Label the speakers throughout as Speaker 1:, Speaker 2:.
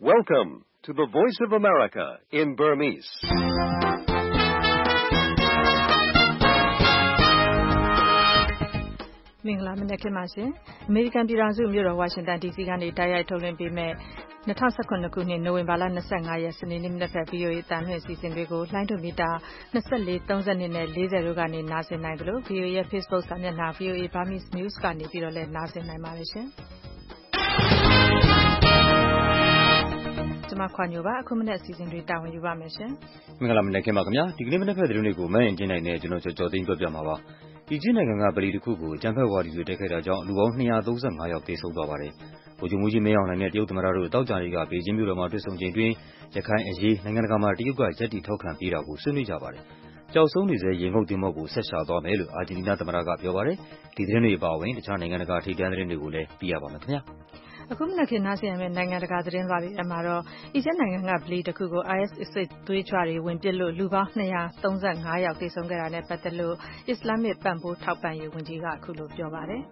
Speaker 1: Welcome to the Voice of America in Burmese.
Speaker 2: ။မင်္ဂလာမနက်ခင်းပါရှင်။ အမေရိကန်ပြည်ထောင်စုမြို့တော်ဝါရှင်တန် DC ကနေတိုက်ရိုက်ထုတ်လွှင့်ပေးမယ့်2019ခုနှစ်နိုဝင်ဘာလ25ရက်စနေနေ့မနက်ဖက် VOA အသံလွှင့်အစီအစဉ်တွေကိုလိုင်းဒိုမီတာ24 32နဲ့40တို့ကနေနားဆင်နိုင်သလို VOA ရဲ့ Facebook စာမျက်နှာ VOA Burmese News ကနေပြီးတော့လည်းနားဆင်နိုင်ပါတယ်ရှင်။ကျွန်မခွာညိုပါအခုမနေ့အစီအစဉ်တွေတာဝန်ယူပါမယ်ရှင်
Speaker 3: ။မင်္ဂလာမနက်ခင်းပါခင်ဗျာ။ဒီကနေ့မနက်ဖက်သတင်းတွေကိုမန်းရင်ကျင်းနိုင်နဲ့ကျွန်တော်ကြော်သိန်းပြောပြမှာပါ။အီဂျစ်နိုင်ငံကဗလီတစ်ခုကိုအကြမ်းဖက်ဝါဒီတွေတိုက်ခိုက်တာကြောင့်လူပေါင်း235ယောက်သေဆုံးသွားပါတယ်။ဗိုလ်ချုပ်မှူးကြီးမင်းအောင်လှိုင်နဲ့တရုတ်သမ္မတတို့တောက်ကြနေ့ကဘေဂျင်းမြို့တော်မှာတွေ့ဆုံချိန်တွင်ရခိုင်အရေးနိုင်ငံတကာမှာတရုတ်ကရပ်တည်ထောက်ခံပေးတာကိုဆွေးနွေးကြပါတယ်။ကြောက်ဆုံးနေစေရေငုပ်သင်္ဘောကိုဆက်ရှာသွားမယ်လို့အာဂျင်တီးနားသမ္မတကပြောပါတယ်။ဒီသတင်းတွေအပါအဝင်တခြားနိုင်ငံတကာထိပ်တန်းသတင်းတွေကိုလည်းပြရပါမယ်ခင်ဗျာ။
Speaker 2: အခုမနက်ခင်းနားဆင်ရမယ့်နိုင်ငံတကာသတင်းလွှာတွေထဲမှာတော့အီဂျစ်နိုင်ငံကဗလီတစ်ခုကို IS အစ္စသွေးကြွတွေဝင်ပစ်လို့လူပေါင်း235ယောက်သေဆုံးခဲ့တာနဲ့ပတ်သက်လို့အစ္စလာမစ်ပံ့ပိုးထောက်ပံ့ရေးဝန်ကြီးကအခုလိုပြောပါတယ်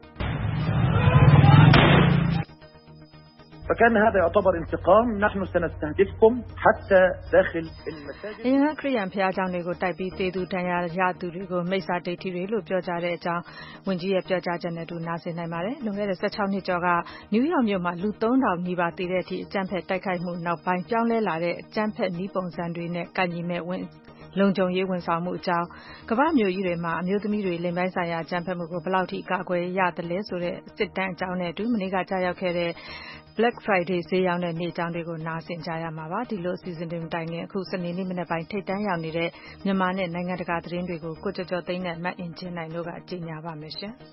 Speaker 4: فكان هذا يعتبر انتقام نحن سنستهدفكم حتى داخل المساجد
Speaker 2: အရင်ကခရစ်ယာန်ဘုရားကျောင်းတွေကိုတိုက်ပြီးတေသူတန်ရာရသူတွေကိုမိစ္ဆာဒိဋ္ဌိတွေလို့ပြောကြတဲ့အကြောင်းဝန်ကြီးရဲ့ပြောကြားချက်နဲ့တူနားဆင်နိုင်ပါတယ်။လွန်ခဲ့တဲ့16နှစ်ကျော်ကနယူးယောက်မြို့မှာလူ3000နီးပါးသေတဲ့အထိအကြမ်းဖက်တိုက်ခိုက်မှုနောက်ပိုင်းပြောင်းလဲလာတဲ့အကြမ်းဖက်နည်းပုံစံတွေနဲ့ကိုက်ညီမဲ့လုံခြုံရေးဝန်ဆောင်မှုအကြောင်းကမ္ဘာမျိုးကြီးတွေမှာအမျိုးသမီးတွေလိင်ပိုင်းဆိုင်ရာအကြမ်းဖက်မှုကိုဘယ်လောက်ထိအကာအကွယ်ရသလဲဆိုတဲ့စစ်တမ်းအကြောင်းနဲ့အတူမနေ့ကကြားရောက်ခဲ့တဲ့ Black Friday ဈေးရောင်းတဲ့နေ့အကြောင်းတွေကိုနားဆင်ကြရမှာပါ။ဒီလိုအစီအစဉ်တွေမတိုင်ခင်အခုစနေနေ့မနက်ပိုင်းထိပ်တန်းရောက်နေတဲ့မြန်မာနဲ့နိုင်ငံတကာသတင်းတွေကိုကိုကျော်ကျော်သိန်းနဲ့မတ်အင်ချင်းနိုင်တို့ကကြီးညာပါမယ်ရှင်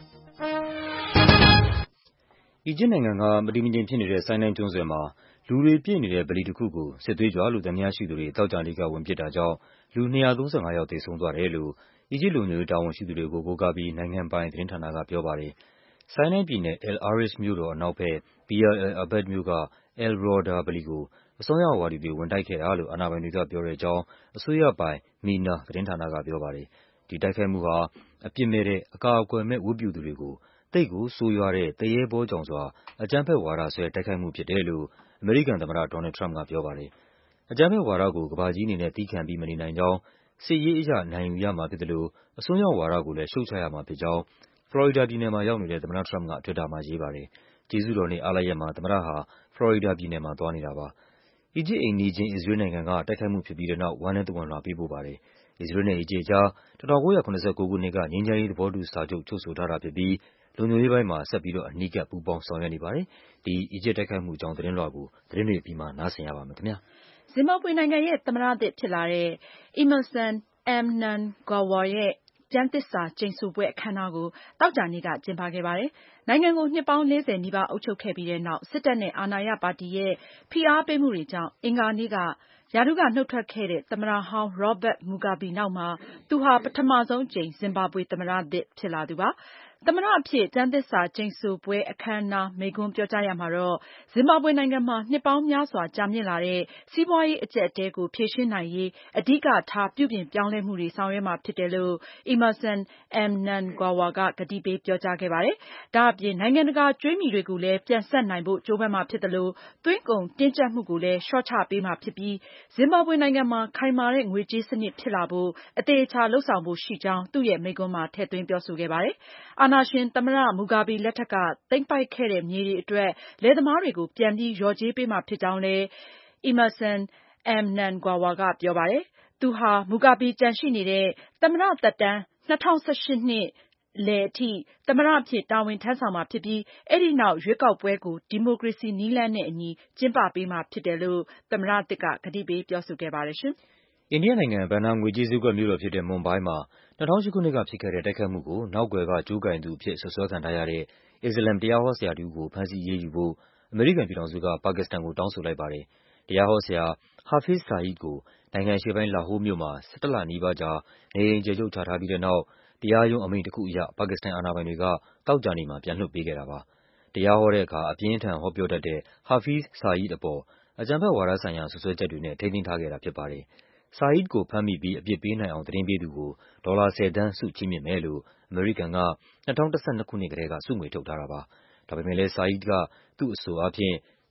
Speaker 3: ။အီဂျစ်နိုင်ငံကမတည်မငြိမ်ဖြစ်နေတဲ့ဆိုင်းနိုင်းကျွန်းဆွယ်မှာလူတွေပြည့်နေတဲ့ဗလီတစ်ခုကိုစစ်သွေးကြွလို့သံသယရှိသူတွေတောက်ကြနေ့ကဝင်ပစ်တာကြောင့်လူ235ယောက်သေဆုံးသွားတယ်လို့အီဂျစ်လူမျိုးတာဝန်ရှိသူတွေကိုကိုးကားပြီးနိုင်ငံပိုင်သတင်းဌာနကပြောပါတယ်။ဆိုင်းနိုင်းပြည်နယ် El Arish မြို့တော်အနောက်ဘက် Bir al Abed မြို့က El Rouda ဗလီကိုအစွန်းရောက်ဝါဒီတွေဝင်တိုက်ခဲ့တာလို့အာဏာပိုင်တွေကပြောတဲ့အကြောင်းအစိုးရပိုင် MENA သတင်းဌာနကပြောပါတယ်။ဒီတိုက်ခိုက်မှုဟာအပြစ်မဲ့တဲ့အကာအကွယ်မဲ့ဝတ်ပြုသူတွေကိုသိပ်ကိုဆိုးရွားတဲ့တရေဘောကြောင်စွာအကြမ်းဖက်ဝါဒစွဲတိုက်ခိုက်မှုဖြစ်တယ်လို့အမေရိကန်သမ္မတဒေါ်နယ်လ်ဒ်ထရမ့်ပ်ကပြောပါတယ်။အကြမ်းဖက်ဝါဒကိုကမ္ဘာကြီးအနေနဲ့သည်းခံပြီးမနေနိုင်ကြောင်းစစ်ရေးအရနိုင်ယူရမှာဖြစ်တယ်လို့အစွန်းရောက်ဝါဒကိုလည်းရှုတ်ချရမှာဖြစ်ကြောင်းဖလော်ရီဒါပြည်နယ်မှာရောက်နေတဲ့သမ္မတထရမ့်ပ်က Twitter မှာရေးပါတယ်။ကျေးဇူးတော်နေ့အားလပ်ရက်မှာသမ္မတဟာဖလော်ရီဒါပြည်နယ်မှာသွားနေတာပါ။အီဂျစ်အိမ်နီးချင်းအစ္စရေးနိုင်ငံကတိုက်ခိုက်မှုဖြစ်ပြီးတဲ့နောက်ဝမ်းနည်းသဝဏ်လွှာပေးပို့ပါတယ်။အစ္စရေးနဲ့အီဂျစ်အကြား1979ခုနှစ်ကငြိမ်းချမ်းရေးသဘောတူစာချုပ်ချုပ်ဆိုထားတာဖြစ်ပြီးလုံခြုံရေးပိုင်းမှာဆက်ပြီးတော့အနီးကပ်ပူးပေါင်းဆောင်ရွက်နေပါတယ်။ဒီအီဂျစ်တိုက်ခိုက်မှုအကြောင်းသတင်းလွှာကိုသတင်းတွေအပြီးမှာနားဆင်ရပါမယ်ခင်ဗျာ
Speaker 5: ။ဇင်ဘာဘွေနိုင်ငံရဲ့သမ္မတသစ်ဖြစ်လာတဲ့ Emmerson Mnangagwa ရဲ့ကျမ်းသစ္စာကျိန်ဆိုပွဲအခမ်းအနားကိုသောကြာနေ့ကကျင်းပခဲ့ပါတယ်။နိုင်ငံကိုနှစ်ပေါင်း40နီးပါးအုပ်ချုပ်ခဲ့ပြီးတဲ့နောက်စစ်တပ်နဲ့အာဏာရပါတီရဲ့ဖိအားပေးမှုတွေကြောင့်အင်္ဂါနေ့ကရာထူးကနုတ်ထွက်ခဲ့တဲ့သမ္မတဟောင်း Robert Mugabe နောက်မှာသူဟာပထမဆုံးအကြိမ်ဇင်ဘာဘွေသမ္မတသစ်ဖြစ်လာသူပါ။သမ္မတအဖြစ်ကျမ်းသစ္စာကျိန်ဆိုပွဲအခမ်းအနားမိန့်ခွန်းပြောကြားရာမှာတော့ဇင်ဘာဘွေနိုင်ငံမှာနှစ်ပေါင်းများစွာကြာမြင့်လာတဲ့စီးပွားရေးအကျပ်အတည်းကိုဖြေရှင်းနိုင်ရေးအဓိကထားပြုပြင်ပြောင်းလဲမှုတွေဆောင်ရွက်မှာဖြစ်တယ်လို့ Emmerson Mnangagwa ကကတိပေးပြောကြားခဲ့ပါတယ်။ဒါ့အပြင်နိုင်ငံတကာကြွေးမြီတွေကိုလည်းပြန်ဆပ်နိုင်ဖို့ကြိုးပမ်းမှာဖြစ်တယ်လို့သွင်းကုန်တင်းကျပ်မှုကိုလည်းလျှော့ချပေးမှာဖြစ်ပြီးဇင်ဘာဘွေနိုင်ငံမှာခိုင်မာတဲ့ငွေကြေးစနစ်ဖြစ်လာဖို့အသေအချာလုပ်ဆောင်ဖို့ရှိကြောင်းသူ့ရဲ့မိန့်ခွန်းမှာထည့်သွင်းပြောဆိုခဲ့ပါတယ်။အာဏာရှင်သမ္မတ Mugabe လက်ထက်ကသိမ်းပိုက်ခဲ့တဲ့မြေတွေအတွက်လယ်သမားတွေကိုပြန်ပြီးလျော်ကြေးပေးမှာဖြစ်ကြောင်းလည်း Emmerson Mnangagwa ကပြောပါတယ်။သူဟာ Mugabe ကျန်ရှိနေတဲ့သမ္မတသက်တမ်း2018နှစ်လယ်အထိသမ္မတအဖြစ်တာဝန်ထမ်းဆောင်မှာဖြစ်ပြီးအဲဒီနောက်ရွေးကောက်ပွဲကိုဒီမိုကရေစီနည်းလမ်းနဲ့အညီကျင်းပပေးမှာဖြစ်တယ်လို့သမ္မတသစ်ကကတိပေးပြောဆိုခဲ့ပါတယ်ရှင်
Speaker 3: ။အိန္ဒိယနိုင်ငံဘဏ္ဍာငွေကြေးဈေးကွက်မြို့တော်ဖြစ်တဲ့မွန်ဘိုင်းမှာ2008ခုနှစ်ကဖြစ်ခဲ့တဲ့တိုက်ခိုက်မှုကိုနောက်ကွယ်ကကြိုးကိုင်သူအဖြစ်စွပ်စွဲခံထားရတဲ့အစ္စလာမ်တရားဟောဆရာတစ်ဦးကိုဖမ်းဆီးအရေးယူဖို့အမေရိကန်ပြည်ထောင်စုကပါကစ္စတန်ကိုတောင်းဆိုလိုက်ပါတယ်။တရားဟောဆရာ Hafiz Saeed ကိုနိုင်ငံအရှေ့ပိုင်းလာဟိုးမြို့မှာ17လနီးပါးကြာနေအိမ်အကျယ်ချုပ်ချထားပြီးတဲ့နောက်တရားရုံးအမိန့်တစ်ခုအရပါကစ္စတန်အာဏာပိုင်တွေကသောကြာနေ့မှာပြန်လွှတ်ပေးခဲ့တာပါ။တရားဟောတဲ့အခါအပြင်းအထန်ဟောပြောတတ်တဲ့ Hafiz Saeed အပေါ်အကြမ်းဖက်ဝါဒဆိုင်ရာစွပ်စွဲချက်တွေနဲ့ထိန်းသိမ်းထားခဲ့တာဖြစ်ပါတယ်။ Saeed ကိုဖမ်းမိပြီးအပြစ်ပေးနိုင်အောင်သတင်းပေးသူကိုဒေါ်လာ10 သန်းဆုချီးမြှင့်မယ်လို့အမေရိကန်က2012ခုနှစ်ကတည်းကဆုငွေထုတ်ထားတာပါ။ဒါပေမဲ့လည်း Saeed ကသူ့အဆိုအားဖြင့်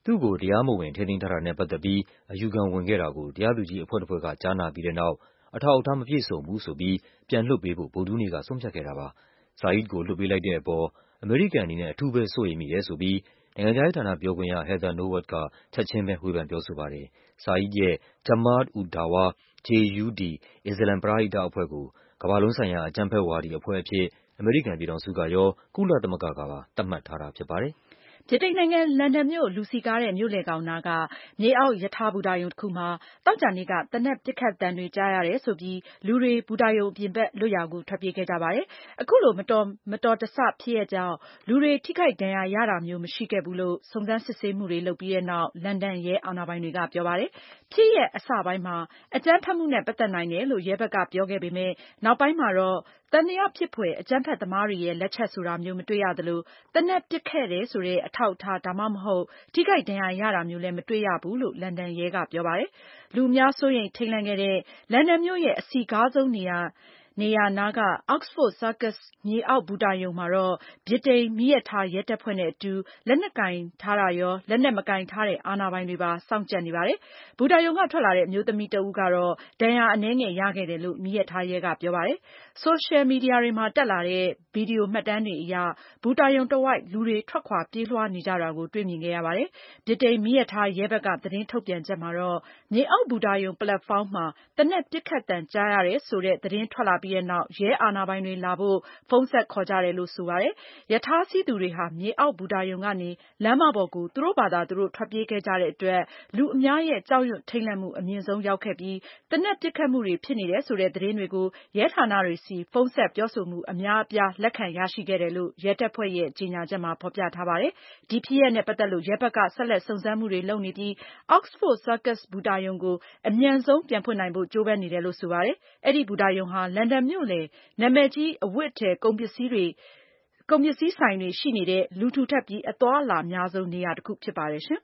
Speaker 3: သူ့ကိုတရားမဝင်ထိန်းသိမ်းထားတာနဲ့ပတ်သက်ပြီးအယူခံဝင်ခဲ့တာကိုတရားသူကြီးအဖွဲ့တစ်ဖွဲ့ကကြားနာပြီးတဲ့နောက်အထောက်အထားမပြည့်စုံဘူးဆိုပြီးပြန်လွှတ်ပေးဖို့ဗုဒ္ဓဟူးနေ့ကဆုံးဖြတ်ခဲ့တာပါ။ Saeed ကိုလွှတ်ပေးလိုက်တဲ့အပေါ်အမေရိကန်အနေနဲ့အထူးပဲစိုးရိမ်မိတယ်ဆိုပြီးနိုင်ငံခြားရေးဌာနပြောခွင့်ရ Heather Nauert ကချက်ချင်းပဲဝေဖန်ပြောဆိုပါတယ်။ Saeed ရဲ့ Jamaat-ud-Dawa (JUD) အစ္စလာမ်ပရဟိတအဖွဲ့ကိုကမ္ဘာလုံးဆိုင်ရာအကြမ်းဖက်ဝါဒီအဖွဲ့အဖြစ်အမေရိကန်ပြည်ထောင်စုကရောကုလသမဂ္ဂကပါသတ်မှတ်ထားတာဖြစ်ပါတယ်။
Speaker 5: ဗြိတိန်နိုင်ငံလန်ဒန်မြို့လူစည်ကားတဲ့မြို့လယ်ကောင်နားကမြေအောက်ရထားဘူတာရုံတခုမှာသောကြာနေ့ကသေနတ်ပစ်ခတ်သံတွေကြားရတယ်ဆိုပြီးလူတွေဘူတာရုံအပြင်ဘက်လွတ်ရာကိုထွက်ပြေးခဲ့ကြပါတယ်။အခုလိုမတော်တဆဖြစ်ရပ်ကြောင့်လူတွေထိခိုက်ဒဏ်ရာရတာမျိုးမရှိခဲ့ဘူးလို့စုံစမ်းစစ်ဆေးမှုတွေလုပ်ပြီးတဲ့နောက်လန်ဒန်ရဲအာဏာပိုင်တွေကပြောပါတယ်။ဖြစ်ရပ်အစပိုင်းမှာအကြမ်းဖက်မှုနဲ့ပတ်သက်နိုင်တယ်လို့ရဲဘက်ကပြောခဲ့ပေမဲ့နောက်ပိုင်းမှာတော့သံသယဖြစ်ဖွယ်အကြမ်းဖက်သမားတွေရဲ့လက်ချက်ဆိုတာမျိုးမတွေ့ရသလိုသေနတ်ပစ်ခဲ့တယ်ဆိုတဲ့အထောက်အထားဒါမှမဟုတ်ထိခိုက်ဒဏ်ရာရတာမျိုးလည်းမတွေ့ရဘူးလို့လန်ဒန်ရဲကပြောပါတယ်။လူအများစိုးရိမ်ထိတ်လန့်ခဲ့တဲ့လန်ဒန်မြို့ရဲ့အစည်ကားဆုံးနေရာနားက Oxford Circus မြေအောက်ဘူတာရုံမှာတော့ဗြိတိန်မီးရထားရဲတပ်ဖွဲ့နဲ့အတူလက်နက်ကိုင်ထားတာရောလက်နက်မကိုင်ထားတဲ့အာဏာပိုင်တွေပါစောင့်ကြပ်နေပါတယ်။ဘူတာရုံကထွက်လာတဲ့အမျိုးသမီးတဦးကတော့ဒဏ်ရာအနည်းငယ်ရခဲ့တယ်လို့မီးရထားရဲကပြောပါတယ်။ ဆိုရှယ်မီဒီယာတွေမှာတက်လာတဲ့ဗီဒီယိုမှတ်တမ်းတွေအရဘူတာရုံတဝိုက်လူတွေထွက်ခွာပြေးလွှားနေကြတာကိုတွေ့မြင်ခဲ့ရပါတယ်။ ဗြိတိန်မီးရထားရဲဘက်ကသတင်းထုတ်ပြန်ချက်မှာတော့မြေအောက်ဘူတာရုံပလက်ဖောင်းမှာသေနတ်ပစ်ခတ်သံကြားရတယ်ဆိုတဲ့သတင်းထွက်လာပြီးတဲ့နောက်ရဲအာဏာပိုင်တွေလာဖို့ဖုန်းဆက်ခေါ်ကြတယ်လို့ဆိုပါတယ်။ ရထားစီးသူတွေဟာမြေအောက်ဘူတာရုံကနေလမ်းမပေါ်ကိုသူတို့ဘာသာသူတို့ထွက်ပြေးခဲ့ကြတဲ့အတွက်လူအများရဲ့ကြောက်ရွံ့ထိတ်လန့်မှုအမြင့်ဆုံးရောက်ခဲ့ပြီးသေနတ်ပစ်ခတ်မှုတွေဖြစ်နေတယ်ဆိုတဲ့သတင်းတွေကိုရဲဌာနတွေဆီဖုန်းဆက်ပြောဆိုမှုအများအပြားလက်ခံရရှိခဲ့တယ်လို့ရဲတပ်ဖွဲ့ရဲ့ကြေညာချက်မှာဖေါ်ပြထားပါတယ်။ ဒီဖြစ်ရပ်နဲ့ပတ်သက်လို့ရဲဘက်ကဆက်လက်စုံစမ်းမှုတွေလုပ်နေပြီး Oxford Circus ဘူတာရုံကိုအမြန်ဆုံးပြန်ဖွင့်နိုင်ဖို့ကြိုးပမ်းနေတယ်လို့ဆိုပါတယ်။ အဲဒီဘူတာရုံဟာလန်ဒန်မြို့လယ်နာမည်ကြီးအဝတ်အထည်ကုန်ပစ္စည်းဆိုင်တွေရှိနေတဲ့လူထူထပ်ပြီးအသွားအလာအများဆုံးနေရာတခုဖြစ်ပါတယ်။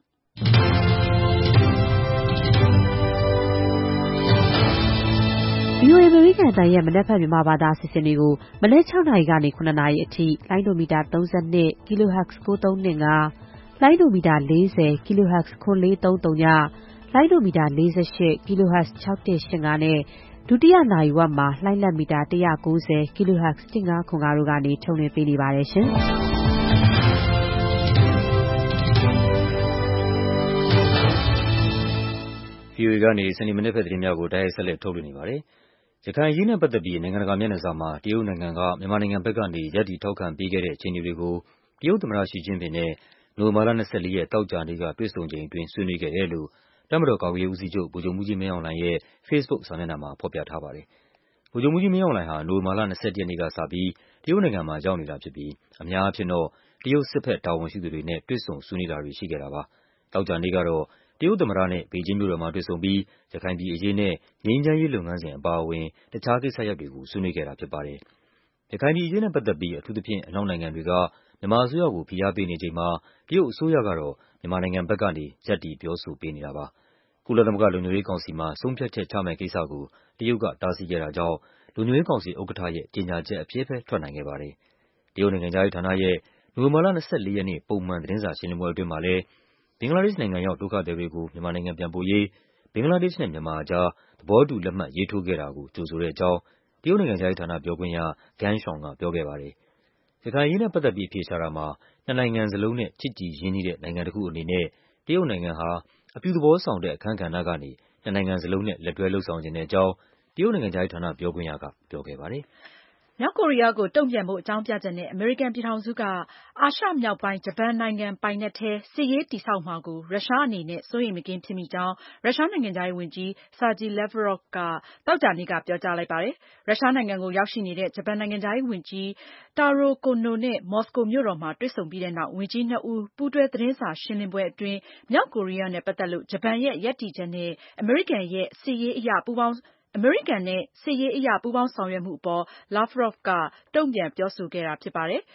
Speaker 6: VOA အမေရိကန်အသံရဲ့မနက်ဖြန်မြန်မာဘာသာအစီအစဉ်တွေကိုမနက် 6 နာရီကနေ 7 နာရီအထိလိုင်းဒိုမီတာ 32 kHz 9325 လိုင်းဒိုမီတာ 40 kHz 9430 လိုင်းဒိုမီတာ 48 kHz 6185နဲ့ဒုတိယနာရီဝက်မှာလှိုင်းလက်မီတာ 190 kHz 1505တို့ကနေထုတ်လွှင့်ပေးနေပါတယ်ရှင်။
Speaker 3: VOA ကနေစနေမနက်ဘက်သတင်းများကိုတိုက်ရိုက်ဆက်လက်ထုတ်လွှင့်နေပါတယ်။ရခိုင်အရေးနဲ့ပတ်သက်ပြီးနိုင်ငံတကာမျက်နှာစာမှာတရုတ်နိုင်ငံကမြန်မာနိုင်ငံဘက်ကနေရပ်တည်ထောက်ခံပေးခဲ့တဲ့အခြေအနေတွေကိုတရုတ်သမ္မတရှီကျင့်ပင်နဲ့နိုဝင်ဘာလ 24 ရက်သောကြာနေ့ကတွေ့ဆုံချိန်အတွင်းဆွေးနွေးခဲ့တယ်လို့တပ်မတော်ကာကွယ်ရေးဦးစီးချုပ်ဗိုလ်ချုပ်မှူးကြီးမင်းအောင်လှိုင်ရဲ့ Facebook စာမျက်နှာမှာဖော်ပြထားပါတယ်။ဗိုလ်ချုပ်မှူးကြီးမင်းအောင်လှိုင်ဟာနိုဝင်ဘာလ 21 ရက်နေ့ကစပြီးတရုတ်နိုင်ငံမှာရောက်နေတာဖြစ်ပြီးအများအားဖြင့်တော့တရုတ်စစ်ဘက်တာဝန်ရှိသူတွေနဲ့တွေ့ဆုံဆွေးနွေးတာတွေရှိခဲ့တာပါ။သောကြာနေ့ကတော့တရုတ်သမ္မတနဲ့ဘေဂျင်းမြို့တော်မှာတွေ့ဆုံပြီးရခိုင်ပြည်အရေးနဲ့ငြိမ်းချမ်းရေးလုပ်ငန်းစဉ်အပါအဝင်တခြားကိစ္စရပ်တွေကိုဆွေးနွေးခဲ့တာဖြစ်ပါတယ်။ရခိုင်ပြည်အရေးနဲ့ပတ်သက်ပြီးအထူးသဖြင့်အနောက်နိုင်ငံတွေကမြန်မာအစိုးရကိုဖိအားပေးနေချိန်မှာတရုတ်အစိုးရကတော့မြန်မာနိုင်ငံဘက်ကနေရပ်တည်ပြောဆိုပေးနေတာပါ။ကုလသမဂ္ဂလုံခြုံရေးကောင်စီမှာဆုံးဖြတ်ချက်ချမယ့်ကိစ္စကိုတရုတ်ကတားဆီးခဲ့တာကြောင့်လုံခြုံရေးကောင်စီဥက္ကဋ္ဌရဲ့ကြေညာချက်အဖြစ်ပဲထွက်နိုင်ခဲ့ပါတယ်။တရုတ်နိုင်ငံခြားရေးဌာနရဲ့နိုဝင်ဘာလ 24 ရက်နေ့ပုံမှန်သတင်းစာရှင်းလင်းပွဲအတွင်းမှာလည်းဘင်္ဂလားဒေ့ရှ်နိုင်ငံရောက်ဒုက္ခသည်တွေကိုမြန်မာနိုင်ငံပြန်ပို့ရေးဘင်္ဂလားဒေ့ရှ်နဲ့မြန်မာအကြားသဘောတူလက်မှတ်ရေးထိုးခဲ့တာကိုကြိုဆိုတဲ့အကြောင်းတရုတ်နိုင်ငံခြားရေးဌာနပြောခွင့်ရ Geng Shuang ကပြောခဲ့ပါတယ်။ရခိုင်အရေးနဲ့ပတ်သက်ပြီးအဖြေရှာတာမှာနှစ်နိုင်ငံစလုံးနဲ့ချစ်ကြည်ရင်းနှီးတဲ့နိုင်ငံတခုအနေနဲ့တရုတ်နိုင်ငံဟာအပြုသဘောဆောင်တဲ့အခန်းကဏ္ဍကနေနှစ်နိုင်ငံစလုံးနဲ့လက်တွဲလုပ်ဆောင်ချင်တဲ့အကြောင်းတရုတ်နိုင်ငံခြားရေးဌာနပြောခွင့်ရကပြောခဲ့ပါတယ်။
Speaker 5: မြောက်ကိုရီးယားကိုတုန့်ပြန်ဖို့အကြောင်းပြချက်နဲ့အမေရိကန်ပြည်ထောင်စုကအာရှမြောက်ပိုင်းဂျပန်နိုင်ငံပိုင်နက်ထဲစစ်ရေးတည်ဆောက်မှာကိုရုရှားအနေနဲ့စိုးရိမ်မကင်းဖြစ်မိကြောင်းရုရှားနိုင်ငံခြားရေးဝန်ကြီး Sergey Lavrov ကသောကြာနေ့ကပြောကြားလိုက်ပါတယ်။ ရုရှားနိုင်ငံကိုရောက်ရှိနေတဲ့ဂျပန်နိုင်ငံခြားရေးဝန်ကြီး Taro Kono နဲ့မော်စကိုမြို့တော်မှာတွေ့ဆုံပြီးတဲ့နောက်ဝန်ကြီးနှစ်ဦးပူးတွဲသတင်းစာရှင်းလင်းပွဲအတွင်းမြောက်ကိုရီးယားနဲ့ပတ်သက်လို့ဂျပန်ရဲ့ရပ်တည်ချက်နဲ့အမေရိကန်နဲ့စစ်ရေးအရပူးပေါင်းဆောင်ရွက်မှုအပေါ် Lavrov ကတုန့်ပြန်ပြောဆိုခဲ့တာဖြစ်ပါတယ်။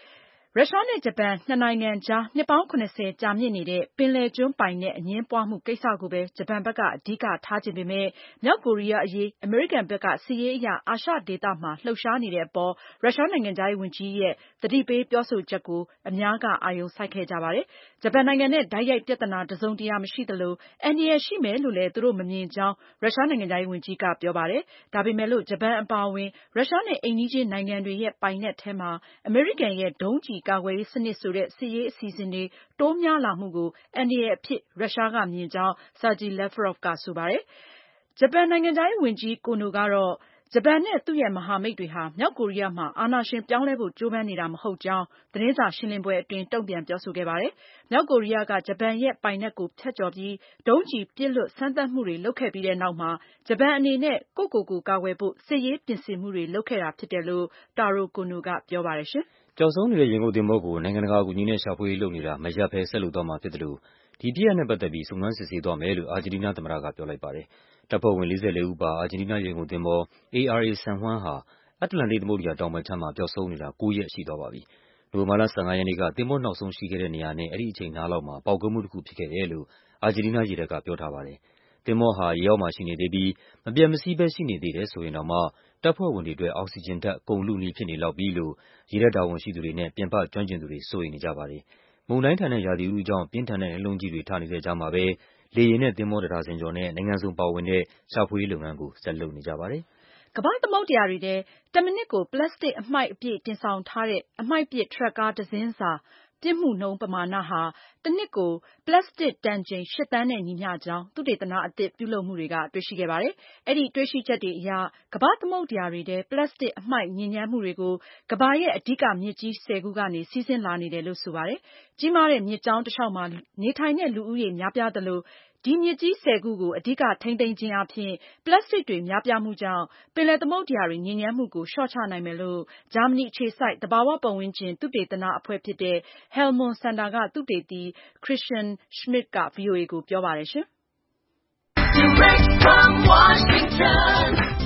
Speaker 5: ရုရှားနဲ့ဂျပန်နှစ်နိုင်ငံကြားနှစ်ပေါင်း 70 ကြာမြင့်နေတဲ့ပင်လယ်ကျွန်းပိုင်နက်အငြင်းပွားမှုကိစ္စကိုပဲဂျပန်ဘက်ကအဓိကထားချင်ပေမဲ့မြောက်ကိုရီးယားအရေးအမေရိကန်ဘက်ကစစ်ရေးအရအာရှဒေသမှာလှုပ်ရှားနေတဲ့အပေါ်ရုရှားနိုင်ငံခြားရေးဝန်ကြီးရဲ့သတိပေးပြောဆိုချက်ကိုအများကအာရုံစိုက်ခဲ့ကြပါတယ်။ဂျပန်နိုင်ငံနဲ့တိုက်ရိုက်ပြဿနာတစုံတရာမရှိသလိုအန္တရာယ်ရှိမယ်လို့လည်းသူတို့မမြင်ကြောင်းရုရှားနိုင်ငံခြားရေးဝန်ကြီးကပြောပါတယ်။ဒါပေမဲ့လို့ဂျပန်အပါအဝင်ရုရှားနဲ့အိမ်နီးချင်းနိုင်ငံတွေရဲ့ပိုင်နက်ထဲမှာအမေရိကန်ရဲ့ဒုံးကျည်ကာကွယ်ရေးစနစ်ဆိုတဲ့စစ်ရေးအစီအစဉ်တွေတိုးများလာမှုကိုအန္တရာယ်အဖြစ်ရုရှားကမြင်ကြောင်း Sergei Lavrov ကဆိုပါတယ်။ဂျပန်နိုင်ငံခြားရေးဝန်ကြီး Kono ကတော့ဂျပန်နဲ့သူ့ရဲ့မဟာမိတ်တွေဟာမြောက်ကိုရီးယားမှာအာဏာရှင်ပြောင်းလဲဖို့ကြိုးပမ်းနေတာမဟုတ်ကြောင်းသတင်းစာရှင်းလင်းပွဲအတွင်းတုံ့ပြန်ပြောဆိုခဲ့ပါတယ်။မြောက်ကိုရီးယားကဂျပန်ရဲ့ပိုင်နက်ကိုဖြတ်ကျော်ပြီးဒုံးကျည်ပစ်လွှတ်စမ်းသပ်မှုတွေလုပ်ခဲ့ပြီးတဲ့နောက်မှာဂျပန်အနေနဲ့ကိုယ့်ကိုယ်ကိုကာကွယ်ဖို့စစ်ရေးပြင်ဆင်မှုတွေလုပ်ခဲ့တာဖြစ်တယ်လို့ Taro Kono ကပြောပါတယ်ရှင်
Speaker 3: ။ပျောက်ဆုံးနေတဲ့ရေငုပ်သင်္ဘောကိုနိုင်ငံတကာအကူအညီနဲ့ရှာဖွေရေးလုပ်နေတာမရပ်ဘဲဆက်လုပ်သွားမှာဖြစ်သလိုဒီဖြစ်ရပ်နဲ့ပတ်သက်ပြီးစုံစမ်းစစ်ဆေးသွားမယ်လို့အာဂျင်တီးနားသမ္မတကပြောလိုက်ပါတယ်။တပ်ဖွဲ့ဝင်44ဦးပါအာဂျင်တီးနားရေငုပ်သင်္ဘော ARA San Juan ဟာအတ္တလန္တိတ်သမုဒ္ဒရာတောင်ဘက်ခြမ်းမှာပျောက်ဆုံးနေတာ9 ရက်ရှိသွားပါပြီ။နိုဝင်ဘာလ 15 ရက်နေ့ကသင်္ဘောနောက်ဆုံးရှိခဲ့တဲ့နေရာနဲ့အဲဒီအချိန်နားလောက်မှာပေါက်ကွဲမှုတစ်ခုဖြစ်ခဲ့တယ်လို့အာဂျင်တီးနားရေတပ်ကပြောထားပါတယ်။သင်္ဘောဟာရေအောက်မှာရှိနေသေးပြီးမပျက်မစီးဘဲရှိနေသေးတယ်ဆိုရင်တောင်မှတပ်ဖွဲ့ဝင်တွေအတွက်အောက်ဆီဂျင်ဓာတ်ကုန်လုနီးဖြစ်နေလောက်ပြီလို့ရေတပ်တာဝန်ရှိသူတွေနဲ့ပြင်ပကျွမ်းကျင်သူတွေစိုးရိမ်နေကြပါတယ်။မုန်တိုင်းထန်တဲ့ရာသီဥတုကြောင့်ပြင်းထန်တဲ့နှလုံးကြီးတွေထနေတဲ့ကြားမှာပဲလေယာဉ်နဲ့သင်္ဘော1 ဒါဇင်ကျော်နဲ့နိုင်ငံစုံပါဝင်တဲ့ရှာဖွေရေးလုပ်ငန်းကိုဆက်လုပ်နေကြပါတယ်
Speaker 5: ။ကမ္ဘာ့သမုဒ္ဒရာတွေထဲတမိနစ်ကိုပလတ်စတစ်အမှိုက်အပြည့်တင်ဆောင်ထားတဲ့အမှိုက်ပစ်ထရပ်ကားတစ်စင်းစာပြစ်မှုနှုန်းပမာဏဟာတနှစ်ကိုပလတ်စတစ်တန်ချိန် 8 သန်းနဲ့ညီမျှကြောင်းသုတေသနအသစ်ပြုလုပ်မှုတွေကတွေ့ရှိခဲ့ပါတယ်။အဲဒီတွေ့ရှိချက်တွေအရကမ္ဘာ့သမုဒ္ဒရာတွေထဲပလတ်စတစ်အမှိုက်ညစ်ညမ်းမှုတွေကိုကမ္ဘာရဲ့အဓိကမြစ်ကြီး10 ခုကနေစီးဆင်းလာနေတယ်လို့ဆိုပါတယ်။ကြီးမားတဲ့မြစ်ကြောင်းတလျှောက်မှာနေထိုင်တဲ့လူဦးရေများပြားသလိုဒီမြစ်ကြီး10 ခုကိုအဓိကထိန်းသိမ်းခြင်းအားဖြင့်ပလတ်စတစ်တွေများပြားမှုကြောင့်ပင်လယ်သမုဒ္ဒရာတွေညစ်ညမ်းမှုကိုလျှော့ချနိုင်မယ်လို့ဂျာမနီအခြေစိုက်သဘာဝပတ်ဝန်းကျင်သုတေသနအဖွဲ့ဖြစ်တဲ့ Helmont Center ကသုတေသီ Christian Schmidt က VOA ကိုပြောပါတယ်ရှင်။ Direct from Washington,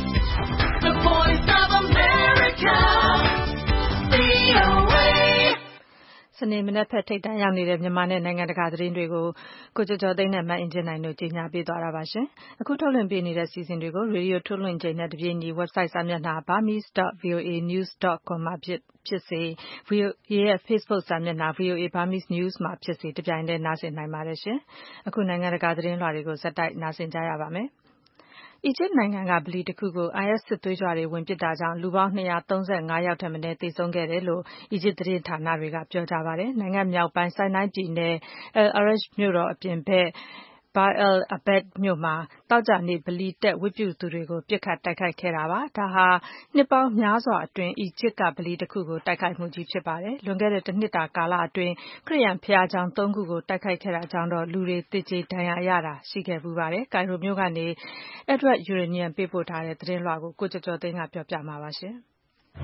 Speaker 5: the Voice of America, VOA
Speaker 2: စနေမနက်ဖက်ထိပ်တန်းရောက်နေတဲ့မြန်မာနဲ့နိုင်ငံတကာသတင်းတွေကိုကိုကျော်ကျော်သိန်းနဲ့မအင်ကြင်းနိုင်တို့ကြီးညာပေးသွားတာပါရှင်။အခုထုတ်လွှင့်ပေးနေတဲ့စီစဉ်တွေကိုရေဒီယိုထုတ်လွှင့်ချိန်နဲ့တပြေးညီ website စာမျက်နှာ burmese.voanews.com မှာဖြစ်စေ VOA ရဲ့ Facebook စာမျက်နှာ VOA Burmese News မှာဖြစ်စေတပြိုင်တည်းနားဆင်နိုင်ပါတယ်ရှင်။အခုနိုင်ငံတကာသတင်းလွှာတွေကိုဆက်တိုက်နားဆင်ကြရပါမယ်။အီဂျစ်နိုင်ငံကဗလီတစ်ခုကို IS စစ်သွေးကြွတွေဝင်ပစ်တာကြောင့်လူပေါင်း235ယောက်ထက်မနည်းသေဆုံးခဲ့တယ်လို့အီဂျစ်သတင်းဌာနတွေကပြောကြပါတယ်။နိုင်ငံမြောက်ပိုင်းဆိုင်းနိုင်းပြည်နယ် El Arish မြို့တော်အပြင်ဘက်Bir al Abed မြို့မှာသောကြာနေ့ဗလီတက်ဝတ်ပြုသူတွေကိုပစ်ခတ်တိုက်ခိုက်ခဲ့တာပါ။ဒါဟာနှစ်ပေါင်းများစွာအတွင်းအီဂျစ်ကဗလီတစ်ခုကိုတိုက်ခိုက်မှုကြီးဖြစ်ပါတယ်။လွန်ခဲ့တဲ့တစ်နှစ်တာကာလအတွင်းခရစ်ယာန်ဘုရားကျောင်း3 ခုကိုတိုက်ခိုက်ခဲ့တာကြောင့်တော့လူတွေသေကျေဒဏ်ရာရတာရှိခဲ့ဖူးပါတယ်။ကိုင်ရိုမြို့ကနေ Edward Yeranian ပေးပို့ထားတဲ့သတင်းလွှာကိုကိုကျော်ကျော်သိန်းကပြောပြမှာပါရှင်။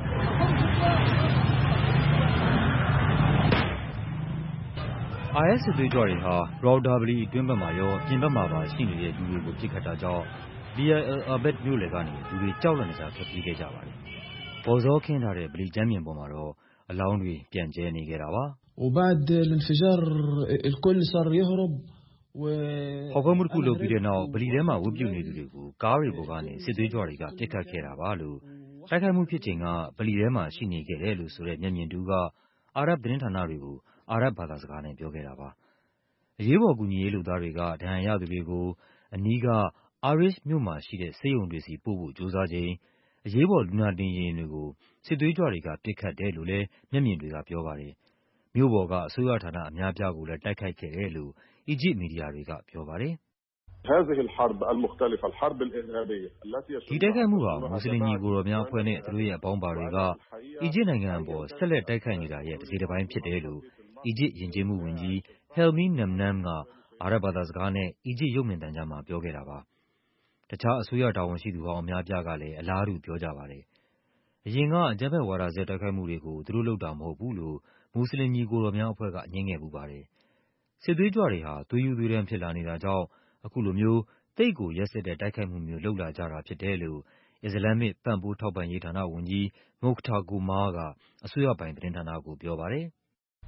Speaker 3: IS စစ်သွေးကြွတွေဟာ Rawda ဗလီအတွင်းဘက်မှာရောပြင်ဘက်မှာပါရှိနေတဲ့လူတွေကိုပစ်ခတ်တာကြောင့် Bir al Abed မြို့လယ်ကနေလူတွေကြောက်လန့်တကြားထွက်ပြေးခဲ့ကြပါတယ်။ဘော်ဇောခင်းထားတဲ့ဗလီကျမ်းပြင်ပေါ်မှာတော့အလောင်းတွေပြန့်ကျဲနေခဲ့တာပါ။ဖောက်ခွဲမှုတစ်ခုလုပ်ပြီးတဲ့နောက်ဗလီထဲမှာဝတ်ပြုနေသူတွေကိုကားတွေပေါ်ကနေစစ်သွေးကြွတွေကပစ်ခတ်ခဲ့တာပါလို့တိုက်ခိုက်မှုဖြစ်ချိန်ကဗလီထဲမှာရှိနေခဲ့တယ်လို့ဆိုတဲ့မျက်မြင်တစ်ဦးကအာရပ်သတင်းဌာနတွေကိုအာရပ်ဘာသာစကားနဲ့ပြောခဲ့တာပါ။အရေးပေါ်ကူညီရေးလုပ်သားတွေကဒဏ်ရာရသူတွေကိုအနီးက Arish မြို့မှာရှိတဲ့ဆေးရုံတွေဆီပို့ဖို့ကြိုးစားချိန်အရေးပေါ်လူနာတင်ယာဉ်တွေကိုစစ်သွေးကြွတွေကပစ်ခတ်တယ်လို့လည်းမျက်မြင်တွေကပြောပါတယ်။မြို့ပေါ်ကအစိုးရဌာနအများပြားကိုလည်းတိုက်ခိုက်ခဲ့တယ်လို့အီဂျစ်မီဒီယာတွေကပြောပါတယ်။ဒီတိုက်ခိုက်မှုဟာမွတ်စလင်ညီအကိုတော်များအဖွဲ့နဲ့သူတို့ရဲ့အပေါင်းပါတွေကအီဂျစ်နိုင်ငံအပေါ်ဆက်လက်တိုက်ခိုက်နေတာရဲ့တစ်စိတ်တစ်ပိုင်းဖြစ်တယ်လို့အီဂျစ်ယဉ်ကျေးမှုဝန်ကြီး Helmy Namnam ကအာရပ်ဘာသာစကားနဲ့အီဂျစ်ရုပ်မြင်သံကြားမှာပြောခဲ့တာပါ။တခြားအစိုးရတာဝန်ရှိသူဟောင်းအများအပြားကလည်းအလားတူပြောကြပါတယ်။အရင်ကအကြမ်းဖက်ဝါဒစွဲတိုက်ခိုက်မှုတွေကိုသူတို့လုပ်တာမဟုတ်ဘူးလို့မွတ်စလင်ညီအကိုတော်များအဖွဲ့ကငြင်းခဲ့ဖူးပါတယ်။စစ်သွေးကြွတွေဟာသွေးရူးသွေးတန်းဖြစ်လာနေတာကြောင့်အခုလိုမျိုးသိပ်ကိုရက်စက်တဲ့တိုက်ခိုက်မှုမျိုးလုပ်လာကြတာဖြစ်တယ်လို့အစ္စလာမစ်ပံ့ပိုးထောက်ပံ့ရေးဌာနဝန်ကြီး Mukhtar Goma'a ကအစိုးရပိုင်သတင်းဌာနကိုပြောပါတယ်။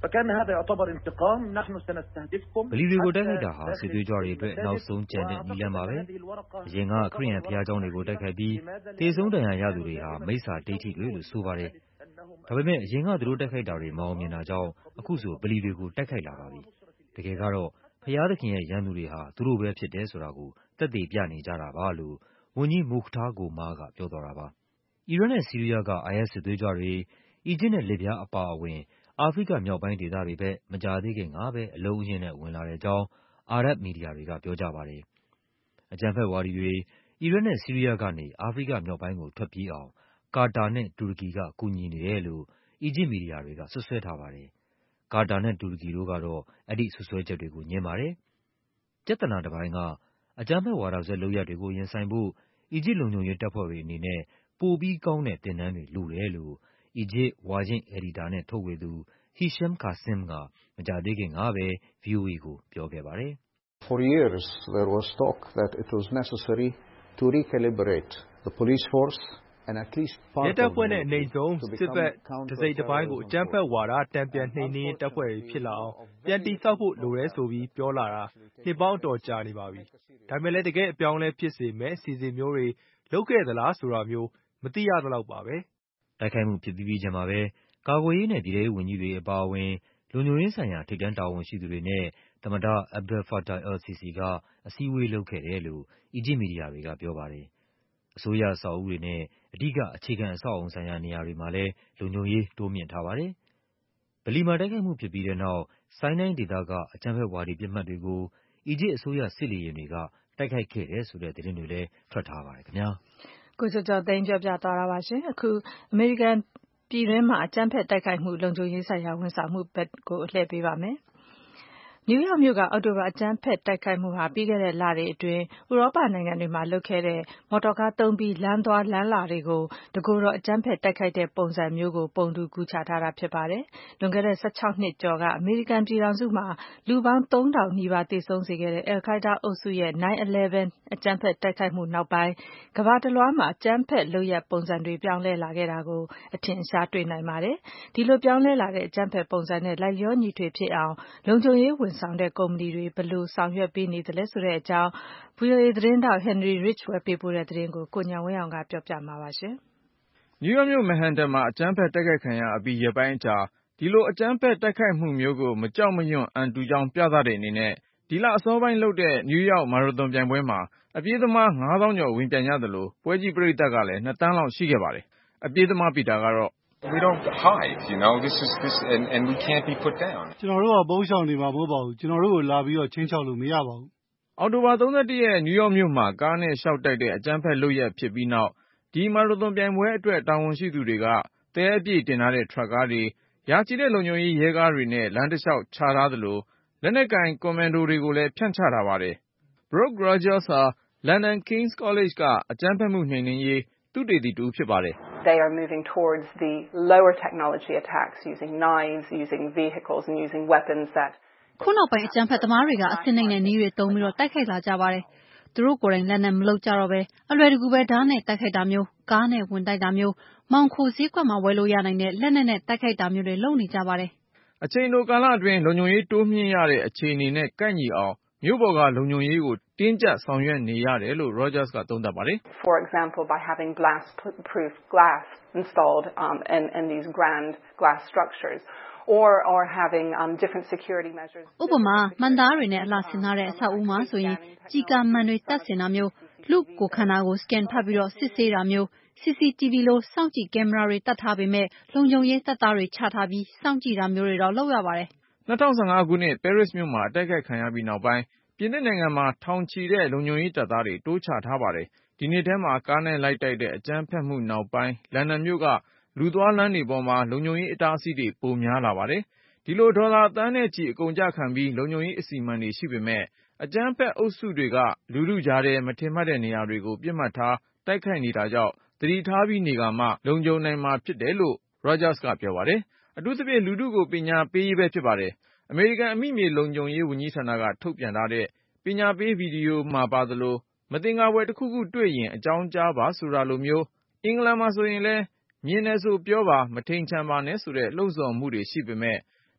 Speaker 4: فكان هذا يعتبر انتقام نحن سنستهدفكم
Speaker 3: ဗလီတွေကိုတိုက်ခိုက်တာဟာစစ်သွေးကြွတွေအတွက်နောက်ဆုံးကြံတဲ့နည်းလမ်းပါပဲအရင်ကခရစ်ယာန်ဘုရားကျောင်းတွေကိုတိုက်ခိုက်ပြီးတေဆုံးဒဏ်ရာရသူတွေဟာမိစ္ဆာဒိဋ္ဌိတွေလို့ဆိုပါတယ်ဒါပေမဲ့အရင်ကသူတို့တိုက်ခိုက်တာတွေမအောင်မြင်တာကြောင့်အခုဆိုဗလီတွေကိုတိုက်ခိုက်လာပါပြီတကယ်ကတော့ဘုရားသခင်ရဲ့ရန်သူတွေဟာသူတို့ပဲဖြစ်တယ်ဆိုတာကိုသက်သေပြနေကြတာပါလို့ဝန်ကြီးမူခ်တာဂိုမာကပြောသွားတာပါအီရတ်နဲ့ဆီးရီးယားက IS စစ်သွေးကြွတွေအီဂျစ်နဲ့လစ်ဗျားအပါအဝင်အာဖရိကမြောက်ပိုင်းဒေသတွေဘက်မကြာသေးခင်ကပဲအလုံးအရင်းနဲ့ဝင်လာတဲ့အကြောင်းအာရပ်မီဒီယာတွေကပြောကြပါတယ်အကြမ်းဖက်ဝါဒီတွေအီရတ်နဲ့ဆီးရီးယားကနေအာဖရိကမြောက်ပိုင်းကိုထွက်ပြေးအောင်ကာတာနဲ့တူရကီကကူညီနေတယ်လို့အီဂျစ်မီဒီယာတွေကဆွဆွဲထားပါတယ်ကာတာနဲ့တူရကီတို့ကတော့အဲ့ဒီဆွဆွဲချက်တွေကိုငြင်းပါတယ်ပြဿနာတစ်ပိုင်းကအကြမ်းဖက်ဝါဒစွဲလုပ်ရပ်တွေကိုရင်ဆိုင်ဖို့အီဂျစ်လုံခြုံရေးတပ်ဖွဲ့တွေအနေနဲ့ပိုပြီးကောင်းတဲ့သင်တန်းတွေလိုတယ်လို့အီဂျစ်ဝါရင့်အယ်ဒီတာနဲ့ထုတ်ဝေသူHisham Qasim ကမကြာသေးခင်ကပဲ VOA ကိုပြောခဲ့ပါတယ်
Speaker 7: For years there was talk that it was necessary to recalibrate the police force and at least part of
Speaker 8: တပ်ဖွဲ့နဲ့အနေဆုံးစစ်ဘက်တစ်စိတ်တစ်ပိုင်းကိုအကြမ်းဖက်ဝါဒတံပြန်နှိမ်နင်းတပ်ဖွဲ့တွေဖြစ်လာအောင်ပြန်တည်ဆောက်ဖို့လိုရဲဆိုပြီးပြောလာတာနှစ်ပေါင်းတော်ကြာနေပါပြီဒါပေမဲ့လည်းတကယ်အပြောင်းလဲဖြစ်စေမဲ့စီစဉ်မျိုးတွေလုပ်ခဲ့သလားဆိုတာမျိုးမသိရသလောက်ပါပဲ
Speaker 3: တိုက်ခိုက်မှုဖြစ်ပြီးချင်းမှာပဲကာကွယ်ရေးနဲ့ပြည်ထောင်စုဝန်ကြီးတွေအပါအဝင်လုံခြုံရေးဆိုင်ရာထိပ်တန်းတာဝန်ရှိသူတွေနဲ့သမ္မတ Abdel Fattah el-Sisi ကအစည်းအဝေးလုပ်ခဲ့တယ်လို့အီဂျစ်မီဒီယာတွေကပြောပါတယ်အစိုးရအဆောက်အဦတွေနဲ့အဓိကအခြေခံအဆောက်အအုံဆိုင်ရာနေရာတွေမှာလည်းလုံခြုံရေးတိုးမြှင့်ထားပါတယ်ဗလီမှာတိုက်ခိုက်မှုဖြစ်ပြီးတဲ့နောက်ဆိုင်းနိုင်းဒေသကအကြမ်းဖက်ဝါဒီပစ်မှတ်တွေကိုအီဂျစ်အစိုးရစစ်လေယာဉ်တွေကတိုက်ခိုက်ခဲ့တယ်ဆိုတဲ့သတင်းတွေလည်းထွက်ထားပါတယ်ခင်ဗျာ
Speaker 2: ကိုကျော်သိန်းပြောပြသွားတာပါရှင်အခုအမေရိကန်ပြည်တွင်းမှာအကြမ်းဖက်တိုက်ခိုက်မှုလုံခြုံရေးဆိုင်ရာဝန်ဆောင်မှုဘက်ကိုလှည့်ပေးပါမယ်နယူးယောက်မြို့ကအောက်တိုဘာအကြမ်းဖက်တိုက်ခိုက်မှုဟာပြီးခဲ့တဲ့လတွေအတွင်းဥရောပနိုင်ငံတွေမှာလုပ်ခဲ့တဲ့မော်တော်ကားသုံးပြီးလမ်းသွားလမ်းလာတွေကိုတကူတော့အကြမ်းဖက်တိုက်ခိုက်တဲ့ပုံစံမျိုးကိုပုံတူကူးချထားတာဖြစ်ပါတယ်။လွန်ခဲ့တဲ့16နှစ်ကျော်ကအမေရိကန်ပြည်ထောင်စုမှာလူပေါင်း3000နီးပါးသေဆုံးစေခဲ့တဲ့ Al-Qaeda အုပ်စုရဲ့ 9/11 အကြမ်းဖက်တိုက်ခိုက်မှုနောက်ပိုင်းကမ္ဘာတလွှားမှာအကြမ်းဖက်လုပ်ရပ်ပုံစံတွေပြောင်းလဲလာခဲ့တာကိုအထင်အရှားတွေ့နိုင်ပါတယ်။ဒီလိုပြောင်းလဲလာတဲ့အကြမ်းဖက်ပုံစံနဲ့လိုက်လျောညီထွေဖြစ်အောင်လုံခြုံရေးဝန်ဆောင်တဲ့ကုမ္ပဏီတွေဘယ်လိုဆောင်ရွက်ပေးနေသလဲဆိုတဲ့အကြောင်း VOA သတင်းထောက် Henry Ridgwell ပေးပို့တဲ့သတင်းကိုကိုဉာဏ်ဝင်းအောင်ကပြောပြမှာပါရှင်
Speaker 8: ။နယူးယောက်မြို့မန်ဟန်တန်မှာအကြမ်းဖက်တိုက်ခိုက်ခံရအပြီးရက်ပိုင်းအကြာဒီလိုအကြမ်းဖက်တိုက်ခိုက်မှုမျိုးကိုမကြောက်မရွံ့အန်တူကြောင်းပြသတဲ့အနေနဲ့ဒီလအစောပိုင်းလုပ်တဲ့နယူးယောက်မာရသွန်ပြိုင်ပွဲမှာအပြေးသမား 9000 ကျော်ဝင်ပြိုင်ကြသလိုပွဲကြည့်ပရိသတ်ကလည်း 2 သန်းလောက်ရှိခဲ့ပါတယ်။အပြေးသမားပီတာကတော့
Speaker 9: We don't hide, this and we can't be put down.
Speaker 10: ကျွန်တော်တို့ကပုံရှောင်နေမှာမဟုတ်ပါဘူးကျွန်တော်တို့ကိုလာပြီးတော့ချင်းချောက်လို့မရပါဘူး
Speaker 8: အောက်တိုဘာ31ရက်နယူးယောက်မြို့မှာကားနဲ့ရှောက်တိုက်တဲ့အကြမ်းဖက်လုပ်ရပ်ဖြစ်ပြီးနောက်ဒီမာရသွန်ပြိုင်ပွဲအတွက်တာဝန်ရှိသူတွေကသဲအပြည့်တင်ထားတဲ့ထရပ်ကားတွေရာချီတဲ့လုံခြုံရေးရဲကားတွေနဲ့လမ်းတစ်လျှောက်ချထားသလိုလက်နက်ကင်ကွန်မန်ဒိုတွေကိုလည်းဖြန့်ချထားပါတယ်။ Brooke Rogers ဟာ London King's College ကအကြမ်းဖက်မှုနှိမ်နင်းရေးသုတေသီတူဖြစ်ပါတယ်။
Speaker 11: They are moving towards the lower technology attacks using knives, using vehicles and using weapons that
Speaker 12: ခုနောက်ပိုင်းအကြမ်းဖက်သမားတွေကအဆင့်နှိမ့်တဲ့နည်းတွေသုံးပြီးတော့တိုက်ခိုက်လာကြပါတယ်။သူတို့ကိုယ်တိုင်လက်နဲ့မလုပ်ကြတော့ပဲအလွယ်တကူပဲဓာတ်နဲ့တိုက်ခိုက်တာမျိုးကားနဲ့ဝင်တိုက်တာမျိုးမောင်ခိုဈေးကွက်မှာဝယ်လို့ရနိုင်တဲ့လက်နဲ့တိုက်ခိုက်တာမျိုးတွေလုပ်နေကြပါတယ်
Speaker 8: ။အချိန်တိုကာလအတွင်းလုံခြုံရေးတိုးမြှင့်ရတဲ့အခြေအနေနဲ့ကိုက်ညီအောင်မြို့ပေါ်ကလုံခြုံရေးကိုတင်းကျပ်ဆောင်ရွက်နေရတယ်လို့ Rogers ကသုံးသပ်ပါတယ်
Speaker 11: ။ For example, by having blast-proof glass installed in these grand glass structures or having different security measures.
Speaker 12: ဥပမာမှန်သားတွေနဲ့အလှဆင်ထားတဲ့အဆောက်အဦမှာဆိုရင်ကြီးကာမှန်တွေတပ်ဆင်တာမျိုးလူကိုခန္ဓာကို scan ဖတ်ပြီးတော့စစ်ဆေးတာမျိုးCCTV လို့စောင့်ကြည့်ကင်မရာတွေတပ်ထားပေမဲ့လုံခြုံရေးတပ်သားတွေချထားပြီးစောင့်ကြည့်တာမျိုးတွေတော့လုပ်ရပါတယ်
Speaker 8: 2015ခုနှစ်ပဲရစ်မြို့မှာတိုက်ခိုက်ခံရပြီးနောက်ပိုင်းပြင်သစ်နိုင်ငံမှာထောင်ချီတဲ့လုံခြုံရေးတပ်သားတွေတိုးချထားပါတယ်ဒီနှစ်ထဲမှာကားနဲ့လိုက်တိုက်တဲ့အကြမ်းဖက်မှုနောက်ပိုင်းလန်ဒန်မြို့ကလူသွားလမ်းတွေပေါ်မှာလုံခြုံရေးအတားအဆီးတွေပိုများလာပါတယ်ဒီလိုဒေါ်လာသန်းနဲ့ချီအကုန်ကြခံပြီးလုံခြုံရေးအစီအမံတွေရှိပေမဲ့အကြမ်းဖက်အုပ်စုတွေကလူထုကြားထဲမထင်မှတ်တဲ့နေရာတွေကိုပြစ်မှတ်ထားတိုက်ခိုက်နေတာကြောင့်သတိထားပြီးနေကမှလုံခြုံနိုင်မှာဖြစ်တယ်လို့ Rogers ကပြောပါတယ်အထူးသဖြင့်လူထုကိုပညာပေးရေးပဲဖြစ်ပါတယ်အမေရိကန်အမိမြေလုံခြုံရေးဝန်ကြီးဌာနကထုတ်ပြန်ထားတဲ့ပညာပေးဗီဒီယိုမှာပါသလိုမသင်္ကာဖွယ်တစ်ခုခုတွေ့ရင်အကြောင်းကြားပါဆိုတာလိုမျိုးအင်္ဂလန်မှာဆိုရင်လည်းမြင်တယ်ဆိုပြောပါမထိန်ချန်ပါနဲ့ဆိုတဲ့လှုံ့ဆော်မှုတွေရှိပေမဲ့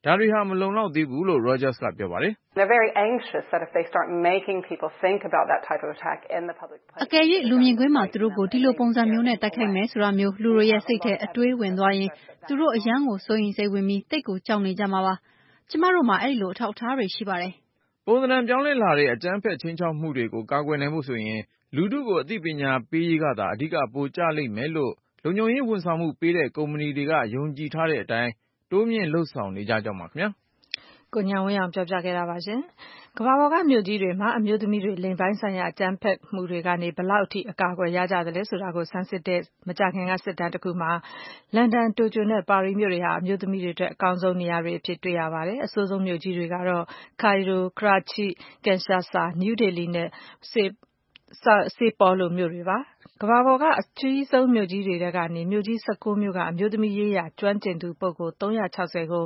Speaker 8: ဒါတွေဟာမလုံလောက်သေးဘူးလို့ Rogers ကပြောပါတယ်။
Speaker 11: They're very anxious that if they start making people think about that type of attack in the public place.
Speaker 12: အကယ်၍လူမြင်ကွင်းမှာသူတို့ကိုဒီလိုပုံစံမျိုးနဲ့တိုက်ခိုက်မယ်ဆိုတာမျိုးလူတို့ရဲ့စိတ်ထဲအတွေးဝင်သွားရင်သူတို့အယံကိုစိုးရင်စိတ်ဝင်ပြီးတိတ်ကိုကြောက်နေကြမှာပါ။ကျမတို့မှာအဲ့ဒီလိုအထောက်အထားတွေရှိပါတယ်
Speaker 8: ။ပုံသဏ္ဍာန်ပြောင်းလဲလာတဲ့အကြမ်းဖက်ခြိမ်းခြောက်မှုတွေကိုကာကွယ်နိုင်ဖို့ဆိုရင်လူထုကိုအသိပညာပေးရေးကသာအဓိကပိုကျလိမ့်မယ်လို့လုံခြုံရေးဝန်ဆောင်မှုပေးတဲ့ကုမ္ပဏီတွေကယုံကြည်ထားတဲ့အတိုင်းတိုးမြင့်လှုပ်ဆောင်နေကြကြောင်းပါခင်ဗျာ
Speaker 2: ။ကိုဉာဏ်ဝင်းအောင်ပြောပြခဲ့တာပါရှင်။ကမ္ဘာပေါ်ကမြို့ကြီးတွေမှာအမျိုးသမီးတွေလိင်ပိုင်းဆိုင်ရာအကြမ်းဖက်မှုတွေကနေဘယ်လောက်အထိအကာအကွယ်ရကြသလဲဆိုတာကိုဆန်းစစ်တဲ့မကြာခင်ကစစ်တမ်းတစ်ခုမှာလန်ဒန်တိုကျိုနဲ့ပါရီမြို့တွေဟာအမျိုးသမီးတွေအတွက်အကောင်းဆုံးနေရာတွေအဖြစ်တွေ့ရပါတယ်။အဆိုးဆုံးမြို့ကြီးတွေကတော့ကိုင်ရို၊ကရာချိ၊ကင်ရှာဆာ၊နယူးဒေလီနဲ့စေပေါ်လိုမြို့တွေပါ။ကမ္ဘာပေါ်ကအကြီးဆုံးမြို့ကြီးတွေထဲကနေမြို့ကြီး19မြို့ကအမျိုးသမီးရေးရာကျွမ်းကျင်သူပုဂ္ဂိုလ်360ကို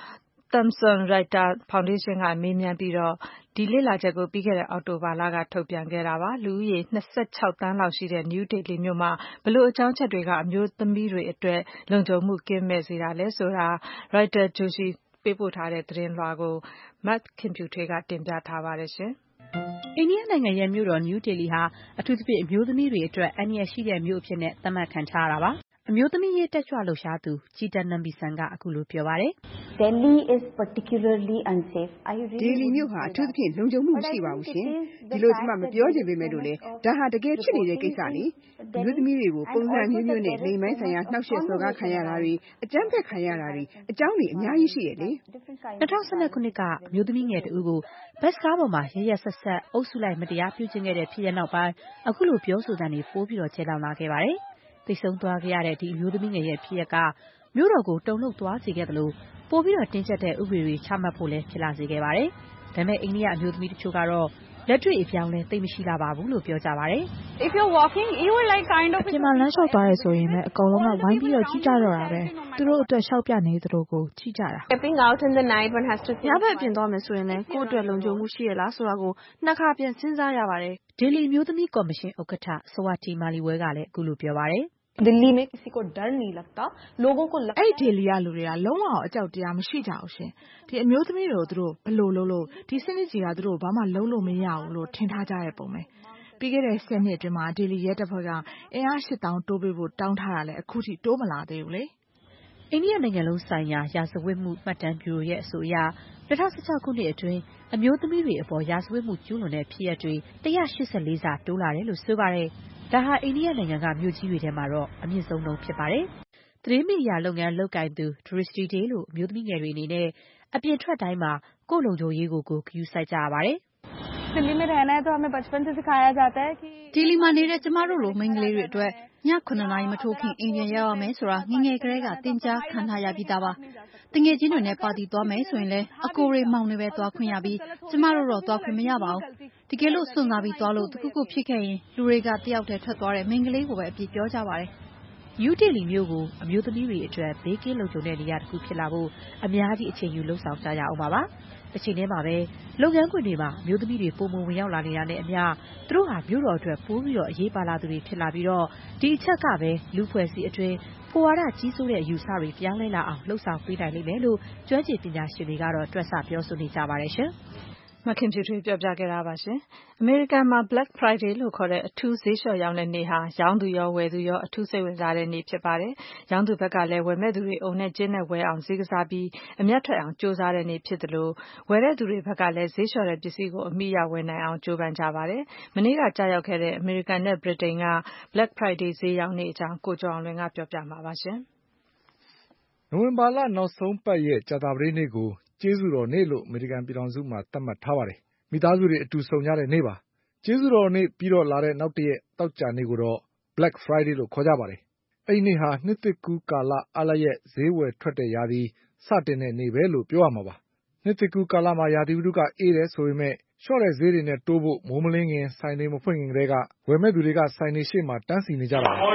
Speaker 2: Thomson Reuters Foundation ကမေးမြန်းပြီးတော့ဒီလေ့လာချက်ကိုပြီးခဲ့တဲ့အောက်တိုဘာလကထုတ်ပြန်ခဲ့တာပါ။လူဦးရေ26သန်းလောက်ရှိတဲ့နယူးဒေလီမြို့မှာဘလို့အကြောင်းချက်တွေကအမျိုးသမီးတွေအတွက်လုံခြုံမှုကင်းမဲ့စေတာလဲဆိုတာ Reuters ဂျိုရှီပေးပို့ထားတဲ့သတင်းလွှာကိုမတ်ခင်ဖြူထွေးကတင်ပြထားပါတယ်ရှင်
Speaker 6: ။အိန္ဒိယနိုင်ငံရဲ့မြို့တော်နယူးဒေလီဟာအထူးသဖြင့်အမျိုးသမီးတွေအတွက်အန္တရာယ်ရှိတဲ့မြို့အဖြစ်နဲ့သတ်မှတ်ခံထားရတာပါ။အမျိုးသမီးရေးတက်ကြွလှုပ်ရှားသူချီတန်နမ်ဘီဆန်ကအခုလိုပြောပါတယ်။
Speaker 13: Delhi is particularly unsafe.
Speaker 14: ဒေလီမြို့ဟာအထူးသဖြင့်လုံခြုံမှုမရှိပါဘူးရှင်။ဒီလိုကျမမပြောချင်ပေမဲ့လို့လေဒါဟာတကယ်ဖြစ်နေတဲ့ကိစ္စလေ။အမျိုးသမီးတွေကိုပုံစံမျိုးမျိုးနဲ့လိင်ပိုင်းဆိုင်ရာနှောက်ယှက်စော်ကားခံရတာတွေအကြမ်းဖက်ခံရတာတွေအကြောင်းတွေအများကြီးရှိရလေ
Speaker 6: ။2012ခုနှစ်ကအမျိုးသမီးငယ်တဦးကိုဘတ်စကားပေါ်မှာရရက်ဆက်ဆက်အုပ်စုလိုက်မတရားပြုကျင့်ခဲ့တဲ့ဖြစ်ရပ်နောက်ပိုင်းအခုလိုပြောဆိုသံတွေပိုပြီးတော့ကျယ်လောင်လာခဲ့ပါတယ်။သိဆုံးသွားခဲ့ရတဲ့ဒီအမျိုးသမီးငယ်ရဲ့ဖြစ်ရပ်ကမြို့တော်ကိုတုန်လှုပ်သွားစေခဲ့တယ်လို့ပိုပြီးတော့တင်းကျပ်တဲ့ဥပဒေတွေချမှတ်ဖို့လည်းဖြစ်လာစေခဲ့ပါတယ်။ဒါပေမဲ့အိန္ဒိယအမျိုးသမီးတချို့ကတော့လက်တွေ့အပြောင်းလဲသိမရှိလာပါဘူးလို့ပြောကြပါတယ်။
Speaker 15: If you're walking you will like kind of
Speaker 16: ပြင်မာလမ်းလျှောက်သွားရဲဆိုရင်လည်းအကုန်လုံးကဝိုင်းပြီးတော့ကြည့်ကြတော့တာပဲ။သူတို့အတွက်လျှောက်ပြနေသလိုကိုကြည့်ကြတာ။
Speaker 15: Stepping out in the night one has to
Speaker 16: ညဘက်ပြင်သွားမယ်ဆိုရင်လည်းကိုယ့်အတွက်လုံခြုံမှုရှိရလားဆိုတာကိုနှစ်ခါပြန်စဉ်းစားရပါတယ်
Speaker 6: ။ဒေလီအမျိုးသမီးကော်မရှင်ဥက္ကဋ္ဌစဝတီမာလီဝဲကလည်းအခုလိုပြောပါတယ်
Speaker 16: दिल्ली में किसी को डर नहीं लगता लोगों को लगता है အဲ့ဒီဒေလီကလူတွေကလုံးဝအကြောက်တရားမရှိကြဘူးရှင်ဒီအမျိုးသမီးတို့သူတို့ဘလို့လို့ဒီစနစ်ကြီးကသူတို့ဘာမှလုံးလို့မရဘူးလို့ထင်ထားကြတဲ့ပုံပဲပြီးခဲ့တဲ့10နှစ်အတွင်းမှာဒေလီရဲတပ်ဖွဲ့ကအင်အား8000တိုးပေးဖို့တောင်းထားတာလဲအခုထိတိုးမလာသေးဘူးလေ
Speaker 6: အိန္ဒိယနိုင်ငံလုံးဆိုင်ရာရာဇဝတ်မှုမှတ်တမ်းဗျူရိုရဲ့အဆိုအရ2016ခုနှစ်အတွင်းအမျိုးသမီးတွေအပေါ်ရာဇဝတ်မှုကျူးလွန်တဲ့ဖြစ်ရပ်တွေ184ဆတိုးလာတယ်လို့ဆိုပါတယ်ဒါဟာအိန္ဒိယနိုင်ငံကမြို့ကြီးတွေထဲမှာတော့အမြင့်ဆုံးနှုန်းဖြစ်ပါတယ်။သတင်းမီဒီယာလုပ်ငန်းလုပ်ကိုင်သူ Drishti Day လို့အမျိုးသမီးငယ်တွေအနေနဲ့အပြင်ထွက်တိုင်းမှာကိုယ့်လုံခြုံရေးကိုဂရုစိုက်ကြရပါတယ်။
Speaker 15: दिल्ली में रहना है तो हमें बचपन से सिखाया जाता है कि
Speaker 12: ဒီလီမှာနေတဲ့ကျမတို့လိုမိန်းကလေးတွေအတွက်ည9နာရီမထိုးခင်အိမ်ပြန်ရောက်ရမယ်ဆိုတာငငယ်ကလေးကသင်ကြားခံထားရပြီးသားပါတငယ်ချင်းတွေနဲ့ပါတီသွားမယ်ဆိုရင်လည်းအကိုတွေမောင်တွေပဲသွားခွင့်ရပြီးကျမတို့တော့သွားခွင့်မရပါဘူးတကယ်လို့စွန့်စားပြီးသွားလို့တခုခုဖြစ်ခဲ့ရင်လူတွေကတယောက်တည်းထွက်သွားတဲ့မိန်းကလေးကိုပဲအပြစ်ပြောကြပါတယ်
Speaker 6: ယူဒေလီမြို့ကိုအမျိုးသမီးတွေအတွက်ဘေးကင်းလုံခြုံတဲ့နေရာတစ်ခုဖြစ်လာဖို့အများကြီးအချိန်ယူလှုပ်ဆောင်ကြရအောင်ပါ။တစ်ချိန်တည်းမှာပဲလုပ်ငန်းခွင်တွေမှာအမျိုးသမီးတွေပုံမှန်ဝင်ရောက်လာနေတာနဲ့အမျှသူတို့ဟာမြို့တော်အတွက်ပိုပြီးတော့အရေးပါလာသူတွေဖြစ်လာပြီးတော့ဒီအချက်ကပဲလူဖွဲ့စည်းအတွင်းဖွာရကြီးစိုးတဲ့အယူဆတွေပြောင်းလဲလာအောင်လှုပ်ဆောင်ပေးနိုင်လိမ့်မယ်လို့ကျွမ်းကျင်ပညာရှင်တွေကတော့တွက်ဆပြောဆိုနေကြပါတယ်ရှင်။
Speaker 2: မခင်ဖြူထွေးပြောပြခဲ့တာပါရှင်။အမေရိကန်မှာ Black Friday လို့ခေါ်တဲ့အထူးဈေးလျှော့ရောင်းတဲ့နေ့ဟာရောင်းသူရောဝယ်သူရောအထူးစိတ်ဝင်စားတဲ့နေ့ဖြစ်ပါတယ်။ရောင်းသူဘက်ကလည်းဝယ်မဲ့သူတွေအုံနဲ့ကျင်းနဲ့ဝယ်အောင်ဈေးကစားပြီးအမြတ်ထွက်အောင်ကြိုးစားတဲ့နေ့ဖြစ်တယ်လို့ဝယ်တဲ့သူတွေဘက်ကလည်းဈေးလျှော့တဲ့ပစ္စည်းကိုအမိရဝယ်နိုင်အောင်ကြိုးပမ်းကြပါတယ်။မနေ့ကကြာရောက်ခဲ့တဲ့အမေရိကန်နဲ့ဗြိတိန်က Black Friday ဈေးရောင်းနေ့အကြောင်းကိုကျော်အောင်လွင်ကပြောပြမှာပါရှင်
Speaker 17: ။နိုဝင်ဘာလနောက်ဆုံးပတ်ရဲ့ကြာသပတေးနေ့ကိုကျေးဇူးတော်နေ့လို့အမေရိကန်ပြည်ထောင်စုမှာသတ်မှတ်ထားပါတယ်။မိသားစုတွေအတူဆုံကြတဲ့နေ့ပါ။ကျေးဇူးတော်နေ့ပြီးတော့လာတဲ့နောက်တရက်တောက်ကြနေ့ကိုတော့ Black Friday လို့ခေါ်ကြပါတယ်။အဲဒီနေ့ဟာနှစ်သစ်ကူးကာလအားလပ်ရက်ဈေးဝယ်ထွက်တဲ့ရာသီစတင်တဲ့နေ့ပဲလို့ပြောရမှာပါ။နှစ်သစ်ကူးကာလမှာရာသီဥတုကအေးတယ်ဆိုပေမဲ့လျှော့တဲ့ဈေးတွေနဲ့တိုးဖို့မိုးမလင်းခင်ဆိုင်တွေမဖွင့်ခင်ကတည်းကဝယ်မဲ့သူတွေကဆိုင်တွေရှေ့မှာတန်းစီနေကြတာပါ။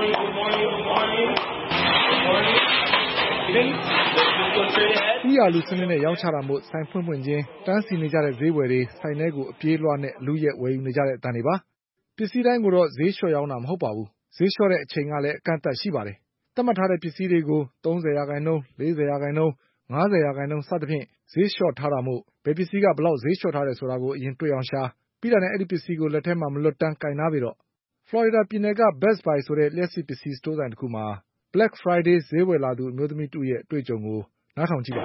Speaker 17: ဥယာလူစနစ်နဲ့ရောင်းချတာမို့ဆိုင်ဖွင့်ချင်းတန်းစီနေကြတဲ့ဈေးဝယ်တွေဆိုင်ထဲကိုအပြေးလွှားနဲ့အလူရက်ဝယ်ယူနေကြတဲ့အတန်တွေပါပစ္စည်းတိုင်းကိုတော့ဈေးလျှော့ရောင်းတာမဟုတ်ပါဘူးဈေးလျှော့တဲ့အချိန်ကလည်းအကန့်အသတ်ရှိပါတယ်သတ်မှတ်ထားတဲ့ပစ္စည်းတွေကို30% 40% 50% စသဖြင့်ဈေးလျှော့ထားတာမို့ဘယ်ပစ္စည်းကဘယ်လောက်ဈေးလျှော့ထားတယ်ဆိုတာကိုအရင်တွေ့အောင်ရှာပြီးတာနဲ့အဲ့ဒီပစ္စည်းကိုလက်ထဲမှာမလွတ်တမ်းကင်ထားပြီးတော့ Florida ပြည်နယ်က Best Buy ဆိုတဲ့လျှပ်စစ်ပစ္စည်းစတိုးဆိုင်တစ်ခုမှာ Black Friday ဈေးဝယ်လာသူအမျိုးသမီးတူရဲ့အတွေ့အကြုံကိုနားထောင်ကြည့်ပါဦး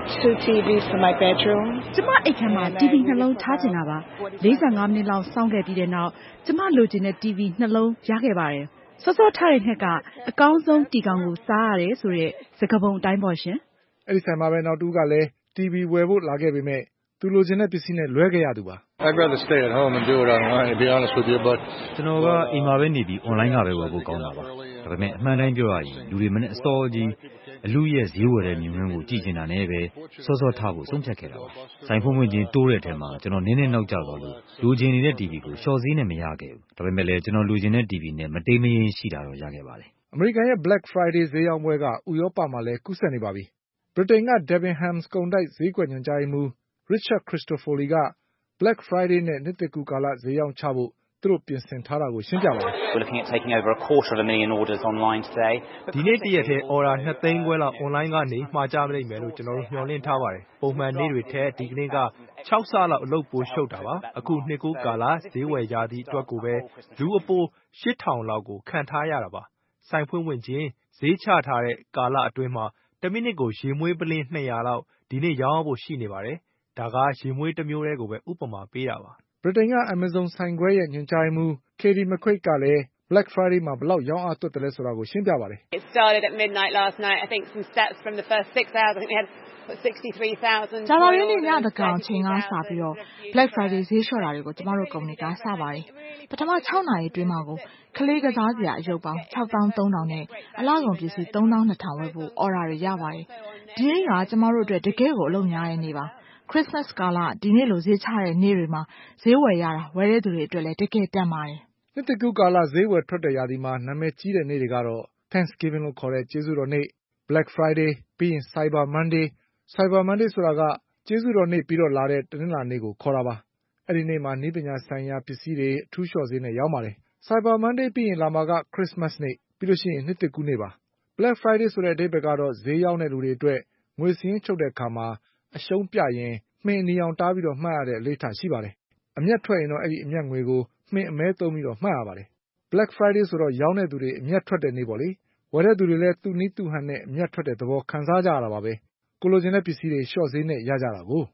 Speaker 5: ကျမအိတ်ထဲမှာ TV 2 လုံးထားချင်တာပါ45 မိနစ်လောက်စောင့်ခဲ့ပြီးတဲ့နောက်ကျမလိုချင်တဲ့ TV 2 လုံးရခဲ့ပါတယ်စောစောထားတဲ့နှစ်ကအကောင်းဆုံးတီကောင်ကိုစားရတယ်ဆိုတဲ့စကားပုံအတိုင်းပေါ့ရှင်
Speaker 17: အဲ့ဒီဆိုင်မှာပဲနောက်တူကလည်း TV ဝယ်ဖို့လာခဲ့ပေမဲ့သူလိုချင်တဲ့ပစ္စည်းနဲ့လွဲခဲ့ရသူပါ
Speaker 18: I'd rather stay at home and do it online to be honest with you but
Speaker 3: ကျွန်တော်ကအိမ်မှာပဲနေပြီး online ကပဲဝယ်ဖို့ကောင်းတာပါဒါပေမဲ့အမှန်တိုင်းပြောရရင်လူတွေမနဲ့အစောကြီးအလူရဲ့ဈေးဝယ်တဲ့မြင်ကွင်းကိုကြည့်နေတာနဲ့ပဲစောစောထားဖို့ဆုံးဖြတ်ခဲ့တာပါဆိုင်ဖွင့်ဖွင့်ချင်းတိုးတဲ့အထက်မှာကျွန်တော်နည်းနည်းနောက်ကျသွားလို့လိုချင်နေတဲ့ TV ကိုရှော့ဈေးနဲ့မရခဲ့ဘူးဒါပေမဲ့လည်းကျွန်တော်လိုချင်တဲ့ TV နဲ့မတိမ်မယိမ်းရှိတာတော့ရခဲ့ပါတယ်
Speaker 17: အမေရိကန်ရဲ့ Black Friday ဈေးရောင်းပွဲကဥရောပမှာလည်းကူးစက်နေပါပြီဗြိတိန်က Debenhams ကုန်တိုက်ဈေးကွက်ညွှန်ကြားရေးမှူး Richard Christofoli က Black Friday နဲ့နှစ်သစ်ကူးကာလဈေးရောင်းချဖို့သူတို့ပြင်ဆင်ထားတာကိုရှင်းပြပါတယ်
Speaker 19: We're looking at taking over 250,000 orders online today.
Speaker 20: ဒီနေ့တရက်ထဲ order 2 သိန်းခွဲလောက် online ကနေမှာကြလိမ့်မယ်လို့ကျွန်တော်တို့မျှော်လင့်ထားပါတယ်ပုံမှန်နေ့တွေထက်ဒီကနေ့က6ဆလောက်အလုပ်ပိုရှုပ်တာပါအခုနှစ်ကူးကာလဈေးဝယ်ရသည့်အတွက်ကိုပဲလူအပို 8000 လောက်ကိုခံထားရတာပါဆိုင်ဖွင့်ဝင်ခြင်းဈေးချထားတဲ့ကာလအတွင်းမှာတစ်မိနစ်ကိုရေမွေးပလင်း200လောက်ဒီနေ့ရောင်းဖို့ရှိနေပါတယ်ဒါကရေမွေးတစ်မျိုးတည်းကိုပဲဥပမာပေးတာပါ
Speaker 17: ဗြိတိန်က Amazon ဆိုင်ခွဲရဲ့ညွှန်ကြားရေးမှူး Katie McQuaid ကလည်း Black Friday မှာဘယ်လောက်ရောင်းအားသွတ်တယ်လဲဆိုတာကိုရှင်းပြပါတယ်
Speaker 15: It started at midnight last night. I think some stats from the first 6 hours. I think we had 63,000.
Speaker 16: ကြာသပတေးနေ့ညသကောင်အချိန်ကစပြီးတော့ Black Friday ဈေးလျှော့တာတွေကိုကျမတို့ကုမ္ပဏီကစပါတယ်ပထမ6နာရီအတွင်းမှာကိုကလေးကစားစရာအယုတ်ပေါင်း 63,000 နဲ့အလားကုန်ပစ္စည်း 32,000 ဝယ်ဖို့အော်ဒါတွေရပါတယ်ဒီနေ့ကကျမတို့အတွက်တကယ်ကိုအလုပ်များတဲ့နေ့ပါChristmas ကာလဒီနေ့လိုဈေးချတဲ့နေ့တွေမှာဈေးဝယ်ရတာဝယ်တဲ့သူတွေအတွက်လည်းတကယ်တန်ပါတယ်
Speaker 17: နှစ်သစ်ကူးကာလဈေးဝယ်ထွက်တဲ့ရာသီမှာနာမည်ကြီးတဲ့နေ့တွေကတော့ Thanksgiving လို့ခေါ်တဲ့ကျေးဇူးတော်နေ့ Black Friday ပြီးရင် Cyber Mondayဆိုတာကကျေးဇူးတော်နေ့ပြီးတော့လာတဲ့တနင်္လာနေ့ကိုခေါ်တာပါအဲ့ဒီနေ့မှာနည်းပညာဆိုင်ရာပစ္စည်းတွေအထူးလျှော့ဈေးနဲ့ရောင်းပါတယ် Cyber Monday ပြီးရင်လာမှာက Christmas နေ့ပြီးလို့ရှိရင်နှစ်သစ်ကူးနေ့ပါ Black Friday ဆိုတဲ့အဓိပ္ပာယ်ကတော့ဈေးရောက်တဲ့လူတွေအတွက်ငွေစည်းချုပ်တဲ့အခါမှာအရှုံးပြရင်မှင်အနီအောင်တားပြီးတော့မှတ်ရတဲ့အလေးထားရှိပါတယ်အမျက်ထွက်ရင်တော့အဲ့ဒီအမျက်ငွေကိုမှင်အမဲသုံးပြီးတော့မှတ်ရပါတယ် Black Friday ဆိုတော့ရောင်းတဲ့သူတွေအမျက်ထွက်တဲ့နေ့ပေါ့လေဝယ်တဲ့သူတွေလည်းသူ့နည်းသူ့ဟန်နဲ့အမျက်ထွက်တဲ့သဘောခံစားကြရတာပါပဲကိုလိုချင်တဲ့ပစ္စည်းတွေရှော့ဈေးနဲ့ရကြတာကို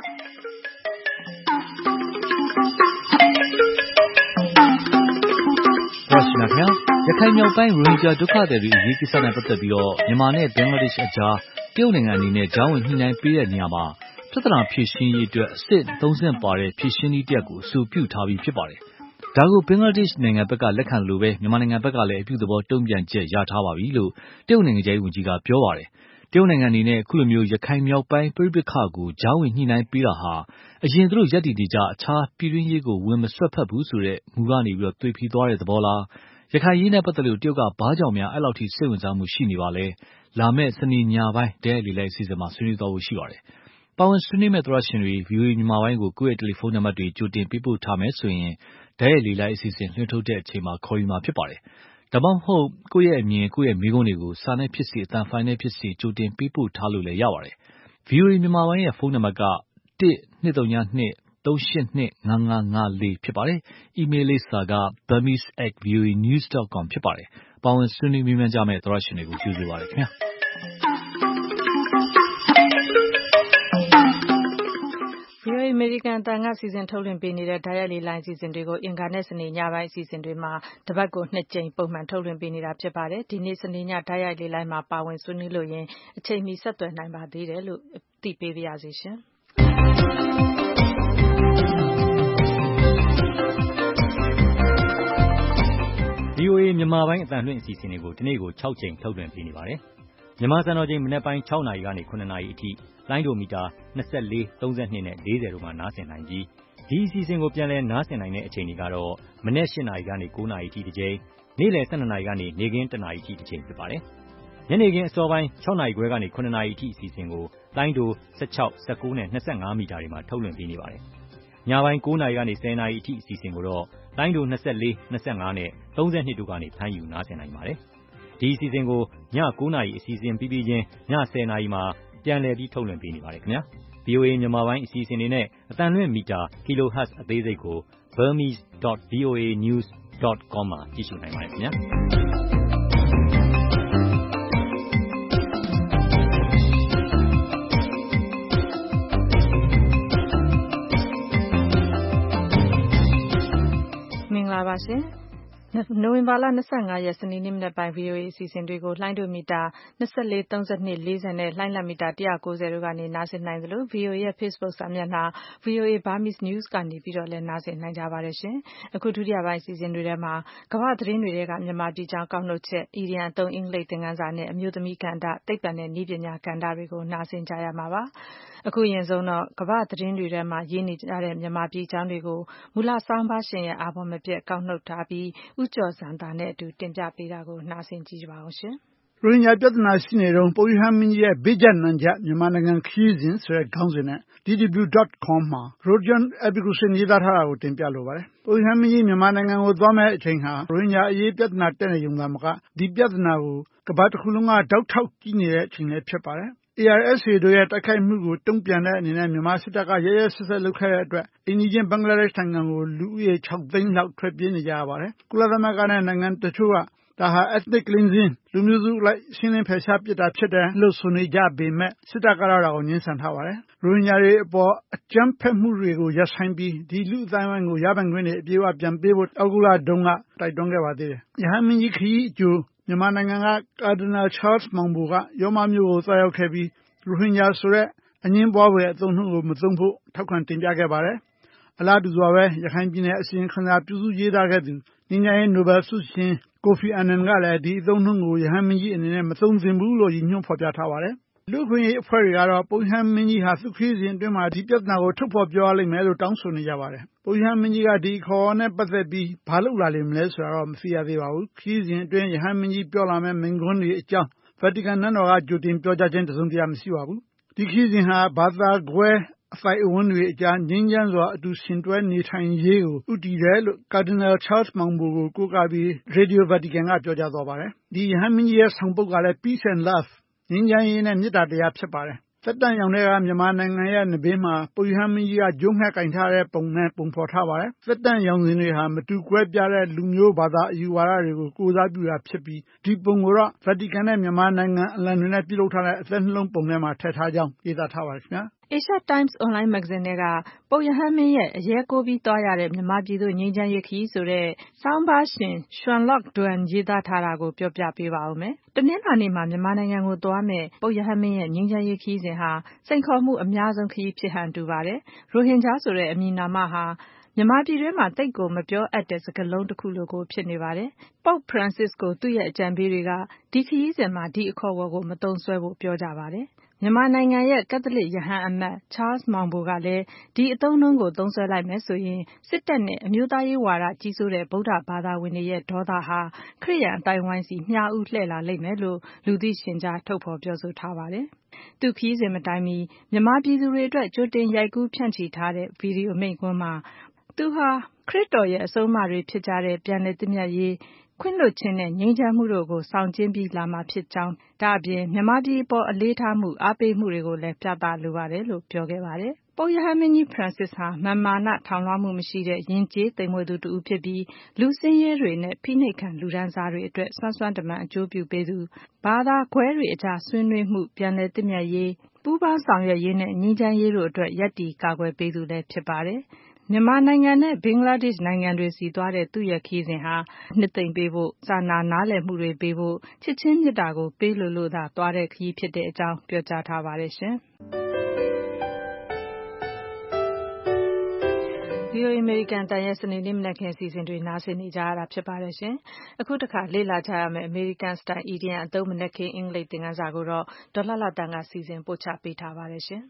Speaker 3: ရခိုင်မြောက်ပိုင်းရိုဟင်ဂျာဒုက္ခသည်တွေအရေးကိစ္စနဲ့ပတ်သက်ပြီးတော့မြန်မာနဲ့ဘင်္ဂလားဒေ့ရှ်အကြားတရုတ်နိုင်ငံအနေနဲ့ကြားဝင်ညှိနှိုင်းပေးတဲ့နေရာမှာပြဿနာဖြေရှင်းရေးအတွက်အစစ်သုံးဆင့်ပါတဲ့ဖြေရှင်းနည်းတစ်ရပ်ကိုအဆိုပြုထားပြီးဖြစ်ပါတယ်။ဒါကိုဘင်္ဂလားဒေ့ရှ်နိုင်ငံဘက်ကလက်ခံလို့ပဲမြန်မာနိုင်ငံဘက်ကလည်းအပြုသဘောတုံ့ပြန်ချက်ရထားပါပြီလို့တရုတ်နိုင်ငံရေးဝန်ကြီးကပြောပါတယ်။တရုတ်နိုင်ငံအနေနဲ့အခုလိုမျိုးရခိုင်မြောက်ပိုင်းပြည်ပခါကိုကြားဝင်ညှိနှိုင်းပေးတာဟာအရင်သူတို့ရပ်တည်နေကြအခြားပြည်တွင်းရေးကိုဝင်မဆွတ်ဖက်ဘူးဆိုတဲ့မူကနေပြီးတော့သွေဖီသွားတဲ့သဘောလားရခိုင်ရေးနဲ့ပတ်သက်လို့တရုတ်ကဘာကြောင့်များအဲ့လောက်ထိစိတ်ဝင်စားမှုရှိနေပါလဲလာမယ့်စနေညပိုင်းဒဲလေလိုက်အစီအစဉ်မှာဆွေးနွေးသွားဖို့ရှိပါတယ်။ပါဝင်ဆွေးနွေးမဲ့သောရရှင်တွေ VOA မြန်မာပိုင်းကိုကိုယ့်ရဲ့တယ်လီဖုန်းနံပါတ်တွေကြိုတင်ပေးပို့ထားမယ်ဆိုရင်ဒဲလေလိုက်အစီအစဉ်လွှင့်ထုတ်တဲ့အချိန်မှာခေါ်ယူမှာဖြစ်ပါတယ်။ဒါမှမဟုတ်ကိုယ့်ရဲ့အမြင်ကိုယ့်ရဲ့မိကုံးတွေကိုစာနဲ့ဖြစ်စေအသံဖိုင်နဲ့ဖြစ်စေကြိုတင်ပေးပို့ထားလို့လည်းရပါတယ်။ VOA မြန်မာပိုင်းရဲ့ဖုန်းနံပါတ်က 1-232-382-5554 ဖြစ်ပါတယ်။ email လိပ်စာက burmese@voanews.com ဖြစ်ပါတယ်။ပါဝင်ဆွေးနွေးမေးမြန်းကြမယ့်သောရရှင်တွေကိုကျေးဇူးပါတယ်ခင်ဗျာ။
Speaker 2: VOA အမေရိကန်အသံကစီစဉ်ထုတ်လွှင့်ပေးနေတဲ့တိုက်ရိုက်လေလိုင်းအစီအစဉ်တွေကိုအင်္ဂါနဲ့စနေညပိုင်းအစီအစဉ်တွေမှာတပတ်ကို2ကြိမ်ပုံမှန်ထုတ်လွှင့်ပေးနေတာဖြစ်ပါတယ်။ဒီနေ့စနေညတိုက်ရိုက်လေလိုင်းမှာပါဝင်ဆွေးနွေးလို့ရင်အချိန်မီဆက်သွယ်နိုင်ပါသေးတယ်လို့သိပေးပါရစေရှင်။
Speaker 3: VOA မြန်မာပိုင်းအသံလွှင့်အစီအစဉ်တွေကိုဒီနေ့ကို6ကြိမ်ထုတ်လွှင့်ပေးနေပါတယ်။မြန်မာစံတော်ချိန်မနက်ပိုင်း6နာရီကနေ9နာရီအထိလိုင်းဒိုမီတာ24 32နဲ့40တို့မှာနားဆင်နိုင်ပြီးဒီအစီအစဉ်ကိုပြန်လည်နားဆင်နိုင်တဲ့အချိန်တွေကတော့မနက်8နာရီကနေ9နာရီအထိတစ်ကြိမ်နေ့လယ်12နာရီကနေနေ့ခင်း1နာရီအထိတစ်ကြိမ်ဖြစ်ပါတယ်။ညနေခင်းအစောပိုင်း6နာရီခွဲကနေ9နာရီအထိအစီအစဉ်ကိုလိုင်းဒို16 19နဲ့25မီတာတွေမှာထုတ်လွှင့်ပေးနေပါတယ်။ညပိုင်း9နာရီကနေ10နာရီအထိအစီအစဉ်ကိုတော့လိုင်းဒို24 25နဲ့32တို့ကနေဖမ်းယူနားဆင်နိုင်ပါတယ်။ဒီအစီအစဉ်ကိုည9နာရီအစီအစဉ်ပြီးပြီးချင်းည10နာရီမှာပြန်လည်ပြီးထုတ်လွှင့်ပေးနေပါတယ်ခင်ဗျာ။ VOA မြန်မာပိုင်းအစီအစဉ်တွေနဲ့အသံလွှင့်မီတာ kilohertz အသေးစိတ်ကို burmese.voanews.com မှာကြည့်ရှုနိုင်ပါတယ်ခင်ဗျာ။
Speaker 2: မင်္ဂလာပါရှင်။နိုဝင်ဘာလ 25 ရက်စနေနေ့မနက်ပိုင်း VOA အစီအစဉ်တွေကိုလှိုင်းဒိုမီတာ 24, 32, 40 နဲ့လှိုင်းလတ်မီတာ 190 တို့ကနေနားဆင်နိုင်သလို VOA ရဲ့ Facebook စာမျက်နှာ VOA Burmese News ကနေပြီးတော့လည်းနားဆင်နိုင်ကြပါတယ်ရှင်။အခုဒုတိယပိုင်းအစီအစဉ်တွေထဲမှာကမ္ဘာသတင်းတွေထဲကမြန်မာပြည်ကြောင်းကောက်နှုတ်ချက်၊အီဒီယံအသုံးအင်္ဂလိပ်သင်ခန်းစာနဲ့အမျိုးသမီးကဏ္ဍ၊သိပ္ပံနဲ့နည်းပညာကဏ္ဍတွေကိုနားဆင်ကြရမှာပါ။အခုအရင်ဆုံးတော့ကမ္ဘာသတင်းတွေထဲမှာရေးနေကြတဲ့မြန်မာပြည်ကြောင်းတွေကိုမူလဆောင်းပါးရှင်ရဲ့အာဘော်မပြတ်ကောက်နှုတ်ထားပြီးဦးကျော်ဇံသာနဲ့အတူတင်ပြပေးတာကိုနားဆင်ကြည့်ပါအောင်ရှင်
Speaker 21: ။ရိုဟင်ဂျာပြဿနာရှိနေတော့ပုပ်ရဟန်းမင်းကြီးရဲ့ဘေးကျနံကျမြန်မာနိုင်ငံခရီးစဉ်ဆိုတဲ့ခေါင်းစဉ်နဲ့ dw.com မှာ Rojan Abikushin ရေးသားထားတာကိုတင်ပြလိုပါတယ်။ပုပ်ရဟန်းမင်းကြီးမြန်မာနိုင်ငံကိုသွားမဲ့အချိန်ဟာရိုဟင်ဂျာအရေးပြဿနာတက်နေုံသာမကဒီပြဿနာကိုကမ္ဘာတစ်ခုလုံးကတောက်ထောက်ကြည့်နေတဲ့အချိန်လည်းဖြစ်ပါတယ်။ ARSA တို့ရဲ့တိုက်ခိုက်မှုကိုတုံ့ပြန်တဲ့အနေနဲ့မြန်မာစစ်တပ်ကရရဆက်ဆက်လုပ်ခဲ့တဲ့အတွက်အိန္ဒိယဘင်္ဂလားဒေ့ရှ်နိုင်ငံကိုလူဦးရေ6သိန်းလောက်ထွက်ပြေးနေကြရပါတယ်။ကုလသမဂ္ဂနဲ့နိုင်ငံတချို့ကဒါဟာ ethnic cleansing လူမျိုးစုလိုက်ရှင်းလင်းဖယ်ရှားပစ်တာဖြစ်တယ်လို့ဆိုနေကြပေမဲ့စစ်တပ်ကတော့ဒါကိုငြင်းဆန်ထားပါတယ်။ရိုဟင်ဂျာတွေအပေါ်အကြမ်းဖက်မှုတွေကိုရပ်ဆိုင်းပြီးဒီလူအတိုင်းဝိုင်းကိုရပိုင်ခွင့်တွေအပြည့်အဝပြန်ပေးဖို့အောက်တိုဘာတုန်းကတိုက်တွန်းခဲ့ပါသေးတယ်။ရဟန်းမင်းကြီးခရီးအကျိုးမြန်မာနိုင်ငံကကာဒီနယ်ချားလ်မောင်ဘိုကရောမမြို့ကိုသွားရောက်ခဲ့ပြီးရိုဟင်ဂျာဆိုတဲ့အငင်းပွားဖွယ်အသုံးအနှုန်းကိုမသုံးဖို့ထောက်ခံတင်ပြခဲ့ပါတယ်။အလားတူစွာပဲရခိုင်ပြည်နယ်အစီရင်ခံစာပြုစုရေးသားခဲ့သူငြိမ်းချမ်းရေးနိုဘယ်ဆုရှင်ကိုဖီအာနန်ကလည်းဒီအသုံးအနှုန်းကိုရဟန်းမင်းကြီးအနေနဲ့မသုံးသင့်ဘူးလို့ရည်ညွှန်းဖော်ပြထားပါတယ်။လူ့အခွင့်အရေးအဖွဲ့တွေကတော့ပုပ်ရဟန်းမင်းကြီးဟာသူခရီးစဉ်အတွင်းမှာဒီပြဿနာကိုထုတ်ဖော်ပြောရလိမ့်မယ်လို့တောင်းဆိုနေကြပါတယ်။ပုပ်ရဟန်းမင်းကြီးကဒီခေါ်နဲ့ပတ်သက်ပြီးဘာလုပ်လာလိမ့်မလဲဆိုတာတော့မသိရသေးပါဘူး။ခရီးစဉ်အတွင်းရဟန်းမင်းကြီးပြောလာမယ့်မိန့်ခွန်းတွေအကြောင်းဗာတီကန်နန်းတော်ကကြိုတင်ပြောကြားခြင်းတစုံတရာမရှိပါဘူး။ဒီခရီးစဉ်ဟာဘာသာကွဲအသိုက်အဝန်းတွေအကြားငြိမ်းချမ်းစွာအတူရှင်တွဲနေထိုင်ရေးကိုဥတည်တယ်လို့ကာဒီနယ်ချားလ်မောင်ဘိုကိုကိုးကားပြီးရေဒီယိုဗာတီကန်ကပြောကြားသွားပါတယ်။ဒီရဟန်းမင်းကြီးရဲ့ဆောင်ပုဒ်ကလည်း Peace and Love ငြိမ်းချမ်းရေးနဲ့မေတ္တာတရားဖြစ်ပါတယ်။သက်တမ်းရောင်တဲ့ကမြန်မာနိုင်ငံရဲ့နဘေးမှာပုပ်ရဟန်းမင်းကြီးကဂျုံးငှက်ကင်ထားတဲ့ပုံနဲ့ပုံဖော်ထားပါတယ်။သက်တမ်းရောင်စဉ်တွေဟာမတူကွဲပြားတဲ့လူမျိုးဘာသာအယူဝါဒတွေကိုကိုးစားပြုတာဖြစ်ပြီးဒီပုံကိုတော့ဗာတီကန်နဲ့မြန်မာနိုင်ငံအလံတွေနဲ့ပြုလုပ်ထားတဲ့အသက်နှလုံးပုံထဲမှာထည့်ထားကြောင်းရေးသားထားပါတယ်ခင်ဗျာ။
Speaker 2: Asia Times Online Magazine ကပုပ်ရဟန်းမင်းရဲ့အရေးကိုပြီးသွားရတဲ့မြန်မာပြည်သူငြိမ်းချမ်းရေးခရီးဆိုတဲ့ဆောင်းပါးရှင်ရွှန်လော့ဒွမ်ရေးသားထားတာကိုပြောပြပေးပါဦးမယ်။တနင်္လာနေ့မှာမြန်မာနိုင်ငံကိုသွားမဲ့ပုပ်ရဟန်းမင်းရဲ့ငြိမ်းချမ်းရေးခရီးစဉ်ဟာစိန်ခေါ်မှုအများဆုံးခရီးဖြစ်ဟန်တူပါတယ်။ရိုဟင်ဂျာဆိုတဲ့အမည်နာမဟာမြန်မာပြည်တွင်းမှာတိတ်ကိုမပြောအပ်တဲ့စကားလုံးတစ်ခုလိုကိုဖြစ်နေပါတယ်။ပုပ်ဖရန်စစ်ကိုသူ့ရဲ့အကြံပေးတွေကဒီခရီးစဉ်မှာဒီအခေါ်အဝေါ်ကိုမသုံးစွဲဖို့ပြောကြပါတယ်။မြန်မာနိုင်ငံရဲ့ကက်သလစ်ရဟန်းအမတ်ချားလ်မောင်ဘိုကလည်းဒီအသုံးအနှုန်းကိုသုံးစွဲလိုက်မယ်ဆိုရင်စစ်တပ်နဲ့အမျိုးသားရေးဝါဒကြီးစိုးတဲ့ဗုဒ္ဓဘာသာဝင်တွေရဲ့ဒေါသဟာခရစ်ယာန်အတိုင်းဝိုင်းစီမျှဦးလှည့်လာလိမ့်မယ်လို့လူသိရှင်ကြားထုတ်ဖော်ပြောဆိုထားပါတယ်။သူခရီးစဉ်မတိုင်မီမြန်မာပြည်သူတွေအတွက်ကြိုတင်ရိုက်ကူးဖြန့်ချီထားတဲ့ဗီဒီယိုမိန့်ခွန်းမှာသူဟာခရစ်တော်ရဲ့အဆုံးအမတွေဖြစ်ကြတဲ့ပြန်လည်သင့်မြတ်ရေးခွင့်လွှတ်ခြင်းနဲ့ငြိမ်းချမ်းမှုတို့ကိုဆောင်ကျဉ်ပြီးလာမှာဖြစ်ကြောင်းဒါအပြင်မြန်မာပြည်ပေါ်အလေးထားမှုအားပေးမှုတွေကိုလည်းပြသလိုပါတယ်လို့ပြောခဲ့ပါတယ်။ပုပ်ရဟန်းမင်းကြီးဖရန်စစ်ဟာမာနထောင်လွှားမှုမရှိတဲ့ယဉ်ကျေးသိမ်မွေ့သူတစ်ဦးဖြစ်ပြီးလူစင်းရဲတွေနဲ့ဖိနှိပ်ခံလူဒန်းစားတွေအတွက်စွမ်းစွမ်းတမန်အကျိုးပြုပေးသူဘာသာခွဲတွေအကြားဆွေးနွေးမှုပြန်လည်သင့်မြတ်ရေးပူးပေါင်းဆောင်ရွက်ရေးနဲ့ငြိမ်းချမ်းရေးတို့အတွက်ရပ်တည်ကာကွယ်ပေးသူလည်းဖြစ်ပါတယ်။မြန်မာနိုင်ငံနဲ့ဘင်္ဂလားဒေ့ရှ်နိုင်ငံတွေစီသွားတဲ့သူ့ရဲ့ခရီးစဉ်ဟာနှစ်သိမ့်ပေးဖို့စာနာနားလည်မှုတွေပေးဖို့ချစ်ချင်းမြတ်တာကိုပေးလို့သာသွားတဲ့ခရီးဖြစ်တဲ့အကြောင်းပြောကြားထားပါတယ်ရှင်။ VOA American တန်ရဲ့စနေနေ့မနက်ခင်းအစီအစဉ်တွေနားဆင်နေကြရတာဖြစ်ပါတယ်ရှင်။အခုတစ်ခါလေ့လာကြရမယ့် American Style Idiom အသုံးမနက်ခင်းအင်္ဂလိပ်သင်ခန်းစာကိုတော့ဒေါ်လှလှတန်းကစီစဉ်ပို့ချပေးထားပါတယ်ရှင်။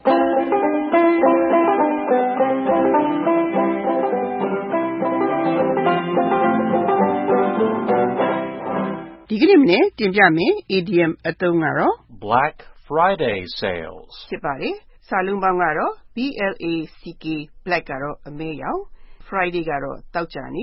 Speaker 14: ဒီကနေ့မနေ့တင်ပြမယ် idiom အသုံးကတော့
Speaker 1: Black Friday sales
Speaker 14: ဖြစ်ပါတယ်။စာလုံးပေါင်းကတော့ BLACK black ကတော့အမဲရောင် Friday ကတော့သောကြာနေ့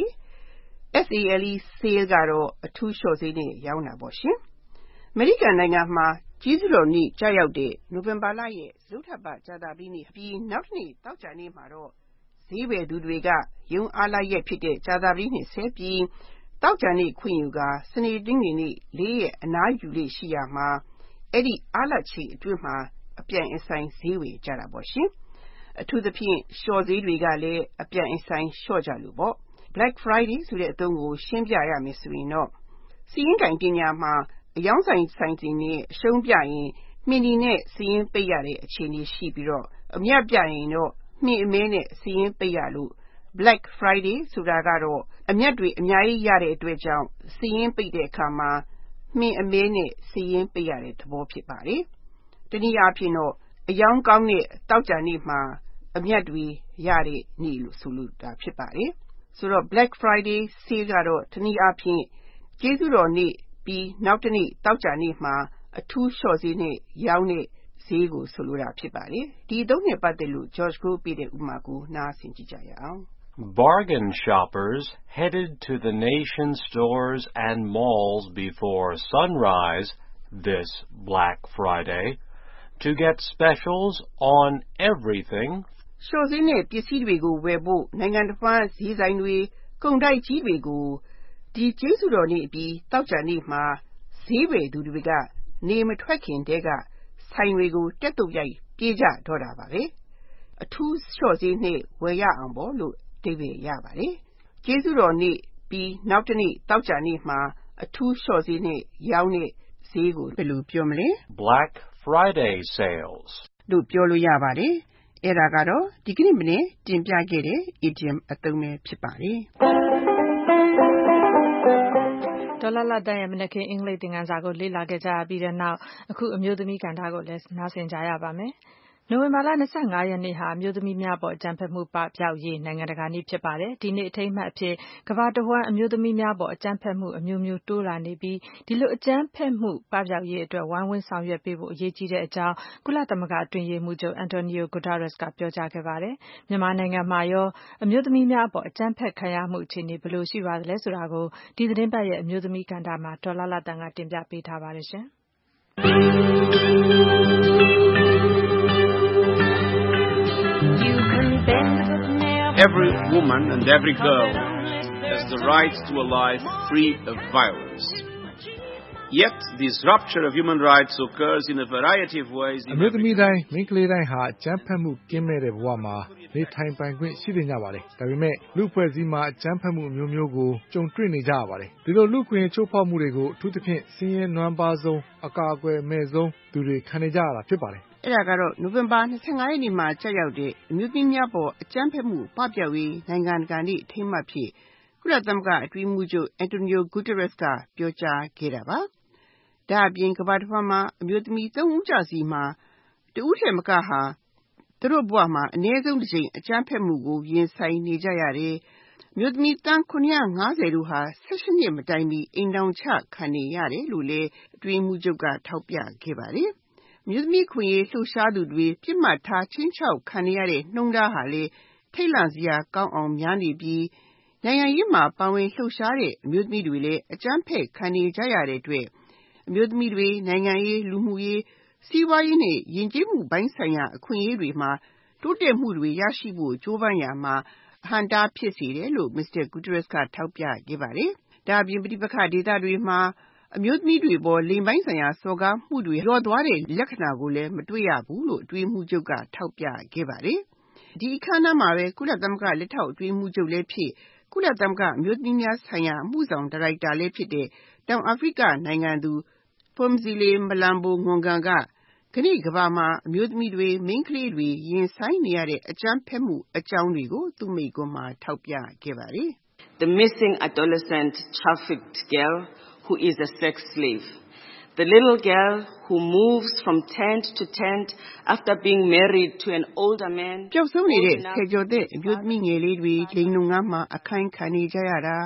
Speaker 14: SALE sale ကတော့အထူးလျှော့ဈေးနဲ့ရောင်းတာပေါ့ရှင်။အမေရိကန်နိုင်ငံမှာကျေးဇူးတော်နေ့ကျရောက်တဲ့နိုဝင်ဘာလရဲ့စတုတ္ထပတ်ကြာသပတေးနေ့ပြီးနောက်တစ်နေ့တောက်ကြနေ့မှာတော့ဈေးဝယ်သူတွေကယုံအားလရက်ဖြစ်တဲ့ကြာသပတေးနေ့ဆက်ပြီးတောက်ကြနေ့ခွင့်ယူကစနေတင်းနေ့နေ့လေးရက်အနားယူလေးရှိရမှာအဲ့ဒီအားလချီအတွင်းမှာအပြိုင်အဆိုင်ဈေးဝယ်ကြတာပေါ့ရှင်အထူးသဖြင့်ရှော့ဈေးတွေကလည်းအပြိုင်အဆိုင်ရှော့ကြလို့ပေါ့ Black Friday ဆိုတဲ့အသုံးကိုရှင်းပြရမယ်ဆိုရင်တော့စီးရင်တိုင်ပညာမှာအယောင်းဆိုင်တွေနဲ့အရှုံးပြရင်မှင်ဒီနဲ့စီးရင်ပိတ်ရတဲ့အခြေအနေရှိပြီးတော့အမြတ်ပြရင်တော့မှင်အမဲနဲ့စီးရင်ပိတ်ရလို့ Black Friday ဆိုတာကတော့အမြတ်တွေအများကြီးရတဲ့အတွက်ကြောင့်စီးရင်ပိတ်တဲ့အခါမှာမှင်အမဲနဲ့စီးရင်ပိတ်ရတဲ့သဘောဖြစ်ပါတယ်။တနည်းအားဖြင့်တော့အယောင်းကောင်းတဲ့တောက်ကြနေ့မှာအမြတ်တွေရတဲ့နေ့လို့ဆိုလိုတာဖြစ်ပါတယ်။ဆိုတော့ Black Friday sale ကတော့တနည်းအားဖြင့်ကျေးဇူးတော်နေ့ပြီးနောက်တစ်နေ့တောက်ကြနေ့မှာအထူးလျှော့ဈေးနဲ့ရောင်းတဲ့ဈေးကိုဆိုလိုတာဖြစ်ပါတယ်။ဒီအသုံးနဲ့ပတ်သက်လို့ George ကိုပြတဲ့ဥပမာကိုနားဆင်ကြည့်ကြရအောင်။
Speaker 1: Bargain shoppers headed to the nation's stores and malls before sunrise this Black Friday to get specials on everything.
Speaker 14: လျှော့ဈေးနဲ့ပစ္စည်းတွေကိုဝယ်ဖို့နိုင်ငံတစ်ဝန်းဈေးဆိုင်တွေကုန်တိုက်ကြီးတွေကိုဒီကျေးဇူးတော်နေ့အပြီးတောက်ကြနေ့မှာဈေးဝယ်သူတွေကနေမထွက်ခင်တည်းကဆိုင်တွေကိုတက်တုတ်ရိုက်ပြေးကြတော့တာပါပဲအထူးလျှော့ဈေးနဲ့ဝယ်ရအောင်ပေါ့လို့အဓိပ္ပာယ်ရပါတယ်ကျေးဇူးတော်နေ့ပြီးနောက်တစ်နေ့တောက်ကြနေ့မှာအထူးလျှော့ဈေးနဲ့ရောင်းတဲ့ဈေးကိုဘယ်လိုပြောမလဲ
Speaker 1: Black Friday sales
Speaker 14: လို့ပြောလို့ရပါတယ်အဲ့ဒါကတော့ဒီကနေ့မနေ့တင်ပြခဲ့တဲ့ idiom အသုံးပဲဖြစ်ပါတယ်
Speaker 2: ဒေါ်လာလာတန်ရဲ့မနက်ခင်းအင်္ဂလိပ်သင်ခန်းစာကိုလေ့လာခဲ့ကြပြီးတဲ့နောက်အခုအမျိုးသမီးကဏ္ဍကိုလည်းနားဆင်ကြရပါမယ်။နိုဝင်ဘာလ25ရက်နေ့ဟာအမျိုးသမီးများပေါ်အကြမ်းဖက်မှုပပျောက်ရေးနိုင်ငံတကာနေ့ဖြစ်ပါတယ်။ဒီနေ့အထိမ်းအမှတ်အဖြစ်ကမ္ဘာတစ်ဝန်းအမျိုးသမီးများပေါ်အကြမ်းဖက်မှုအမျိုးမျိုးတိုးလာနေပြီးဒီလိုအကြမ်းဖက်မှုပပျောက်ရေးအတွက်ဝိုင်းဝန်းဆောင်ရွက်ပေးဖို့အရေးကြီးတဲ့အကြောင်းကုလသမဂ္ဂအတွင်းရေးမှူးချုပ် Antonio Guterres ကပြောကြားခဲ့ပါတယ်။မြန်မာနိုင်ငံမှာရောအမျိုးသမီးများပေါ်အကြမ်းဖက်ခံရမှုအခြေအနေဘယ်လိုရှိပါသလဲဆိုတာကိုဒီသတင်းပတ်ရဲ့အမျိုးသမီးကဏ္ဍမှာဒေါ်လာလာတန်ကတင်ပြပေးထားပါတယ်ရှင်။
Speaker 4: Every woman and every girl has the right to a life free of violence. Yet, this rupture of human rights occurs in a variety of ways.
Speaker 17: အမျိုးသမီးတိုင်းမိန်းကလေးတိုင်းဟာအကြမ်းဖက်မှုကင်းမဲ့တဲ့ဘဝမှာနေထိုင်ပိုင်ခွင့်ရှိနေကြပါတယ်။ဒါပေမဲ့လူဖွဲ့စည်းမှာအကြမ်းဖက်မှုမျိုးမျိုးကိုကြုံတွေ့နေကြရပါတယ်။ဒီလိုလူခွင့်ချိုးဖောက်မှုတွေကိုအထူးသဖြင့်စည်ရင်နွမ်းပါဆုံးအကာအကွယ်မဲ့ဆုံးသူတွေခံနေကြရတာဖြစ်ပါတယ်။
Speaker 14: အဲ့ဒါကတော့နိုဝင်ဘာ25ရက်နေ့မှာကြာရောက်တဲ့အမျိုးသမီးများပေါ်အကြမ်းဖက်မှုပပျောက်ရေးနိုင်ငံတကာနေ့အထိမ်းအမှတ်ဖြစ်ကုလသမဂ္ဂအတွင်းရေးမှူးချုပ် Antonio Guterres ကပြောကြားခဲ့တာပါ။ဒါအပြင်ကမ္ဘာတစ်ဝန်းမှာအမျိုးသမီး3ဦးကြစီမှာတဦးထက်မကဟာသူတို့ဘဝမှာအနည်းဆုံးတစ်ကြိမ်အကြမ်းဖက်မှုကိုရင်ဆိုင်နေကြရတယ်။မြို့သမီးတန်း950တို့ဟာ16နှစ်မတိုင်မီအိမ်တောင်ချခံနေရတယ်လို့လည်းအတွင်းမှုချုပ်ကထောက်ပြခဲ့ပါတယ်။မြို့သမီးခွင့်ရေးလှုပ်ရှားသူတွေပြစ်မှတ်ထားချင်းချောက်ခံရတဲ့နှုံးသားဟာလေထိတ်လန့်စရာကောင်းအောင်များနေပြီးနိုင်ငံရေးမှာပါဝင်လှုပ်ရှားတဲ့အမျိုးသမီးတွေလည်းအကြမ်းဖက်ခံနေကြရတဲ့အတွက်အမျိုးသမီးတွေနိုင်ငံရေးလူမှုရေးစီးပွားရေးနဲ့ယဉ်ကျေးမှုပိုင်းဆိုင်ရာအခွင့်အရေးတွေမှာတိုးတက်မှုတွေရရှိဖို့ကြိုးပမ်းရာမှာအဟန့်တားဖြစ်စေတယ်လို့ Mr. Guterres ကထောက်ပြခဲ့ပါတယ်။ဒါအပြင်ပဋိပက္ခဒေသတွေမှာအမျိုးသမီးတွေပေါ်လိင်ပိုင်းဆိုင်ရာစော်ကားမှုတွေလျော့သွားတဲ့လက္ခဏာကိုလည်းမတွေ့ရဘူးလို့အတွင်းမှုချုပ်ကထောက်ပြခဲ့ပါတယ်။ဒီအခမ်းအနားမှာပဲကုလသမဂ္ဂလက်ထောက်အတွင်းမှုချုပ်လည်းဖြစ်ကုလသမဂ္ဂအမျိုးသမီးများဆိုင်ရာအမှုဆောင်ဒါရိုက်တာလည်းဖြစ်တဲ့တောင်အာဖရိကနိုင်ငံသူ Phumzile Mlambo Ng'oanga ကနေ့ကမ္ဘာမှာအမျိုးသမီးတွေမိန်းကလေးတွေရင်ဆိုင်နေရတဲ့အကြမ်းဖက်မှုအကြောင်းတွေကိုသူ့မိန့်ခွန်းမှာထောက်ပြခဲ့ပါတယ်။
Speaker 22: The missing adolescent trafficked girl who is a sex slave. The little girl who moves from tent to tent after being married to an older man.
Speaker 14: ပျောက်ဆုံးနေတဲ့ဆယ်ကျော်တဲ့အမျိုးသမီးငယ်လေးတွေလိင်လုံငန်းမှာအခိုင်ခံနေကြရတာ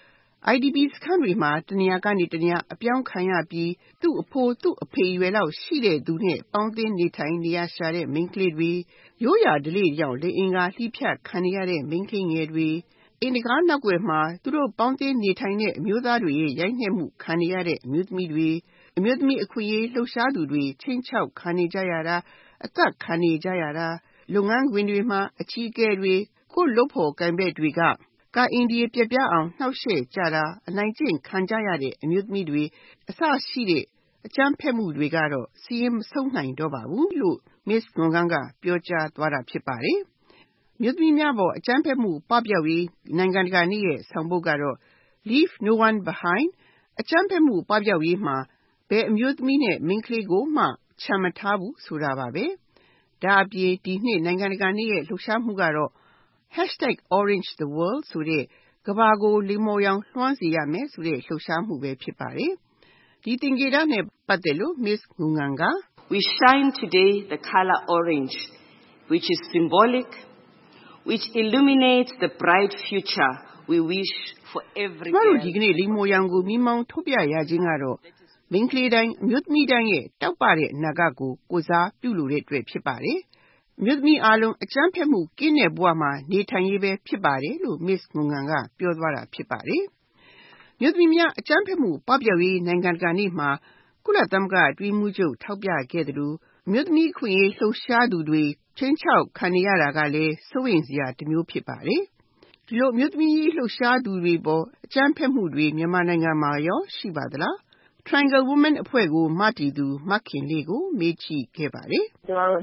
Speaker 14: IDP စခန်းတွေမှာတနေရာကနေတနေရာအပြောင်းခံရပြီးသူ့အဖိုးသူ့အဖေရွယ်လောက်ရှိတဲ့သူနဲ့ပေါင်းသင်းနေထိုင်နေရရှာတဲ့မိန်းကလေးတွေရိုးရာဓလေ့ကြောင့်လိင်အင်္ဂါလှိဖြတ်ခံရတဲ့မိန်းကလေးငယ်တွေအင်တကားနောက်ွယ်မှာသူတို့ပေါင်းသင်းနေထိုင်တဲ့အမျိုးသားတွေရဲ့ရိုက်နှက်မှုခံရတဲ့အမျိုးသမီးတွေအမျိုးသမီးအခွင့်အရေးလှုပ်ရှားသူတွေချင်းချောက်ခံနေကြရတာအသက်ခံနေကြရတာလုပ်ငန်းခွင်တွေမှာအချီးကဲတွေကိုလုပ်ဖို့ကံပဲ့တွေကကာအင်ဒီပြပြအောင်နှောက်ယှက်ကြတာအနိုင်ကျင့်ခံကြရတဲ့အမျိုးသမီးတွေအစရှိတဲ့အကြမ်းဖက်မှုတွေကတော့စီးရင်မဆုံးနိုင်တော့ပါဘူးလို့ Miss Nguyen ကပြောကြားသွားတာဖြစ်ပါတယ်။မြို့သမီးများပေါ်အကြမ်းဖက်မှုပပျောက်ရေးနိုင်ငံတကာနေ့ရဲ့ဆောင်ပုဒ်ကတော့ Leave no one behind အကြမ်းဖက်မှုပပျောက်ရေးမှာဘယ်အမျိုးသမီးနဲ့မိန်းကလေးကိုမှချန်မထားဘူးဆိုတာပါပဲ။ဒါအပြင်ဒီနှစ်နိုင်ငံတကာနေ့ရဲ့လှုပ်ရှားမှုကတော့ #OrangeTheWorld ဆိုတဲ့ကမ္ဘာကိုလိမ္မော်ရောင်လွှမ်းစေရမယ်ဆိုတဲ့လှုပ်ရှားမှုပဲဖြစ်ပါတယ်။ဒီသင်္ကေတနဲ့ပတ်သက်လို့ Miss Nguyen က
Speaker 22: We shine today the color orange, which is symbolic, which illuminates the bright future we wish for every girl.
Speaker 14: ဒီကနေ့လိမ္မော်ရောင်ကိုမိမောင်းထုတ်ပြရခြင်းကတော့မိန်းကလေးတိုင်းအမျိုးသမီးတိုင်းရဲ့တောက်ပတဲ့အနာဂတ်ကိုကိုစားပြုလို့တဲ့အတွက်ဖြစ်ပါတယ်။မြို့သမီးအားလုံးအကြမ်းဖက်မှုကင်းတဲ့ဘဝမှာနေထိုင်ရေးပဲဖြစ်ပါတယ်လို့ Miss Nguyen ကပြောသွားတာဖြစ်ပါတယ်။မြို့သမီးများအကြမ်းဖက်မှုပပျောက်ရေးနိုင်ငံတကာနေ့မှာကုလသမဂ္ဂအတွင်းမှုချုပ်ထောက်ပြခဲ့သလိုမြို့သမီးခွင့်ရေးလှုပ်ရှားသူတွေချင်းချောက်ခံနေရတာကလည်းစိုးရိမ်စရာတစ်မျိုးဖြစ်ပါတယ်။ဒီလိုမြို့သမီးလှုပ်ရှားသူတွေပေါ်အကြမ်းဖက်မှုတွေမြန်မာနိုင်ငံမှာရောရှိပါသလား။ Triangle Women အဖွဲ့ကိုမတည်သူမခင်လေးကိုမေးကြည့်ခဲ့ပါတယ်။
Speaker 7: ကျွန်တော်တို့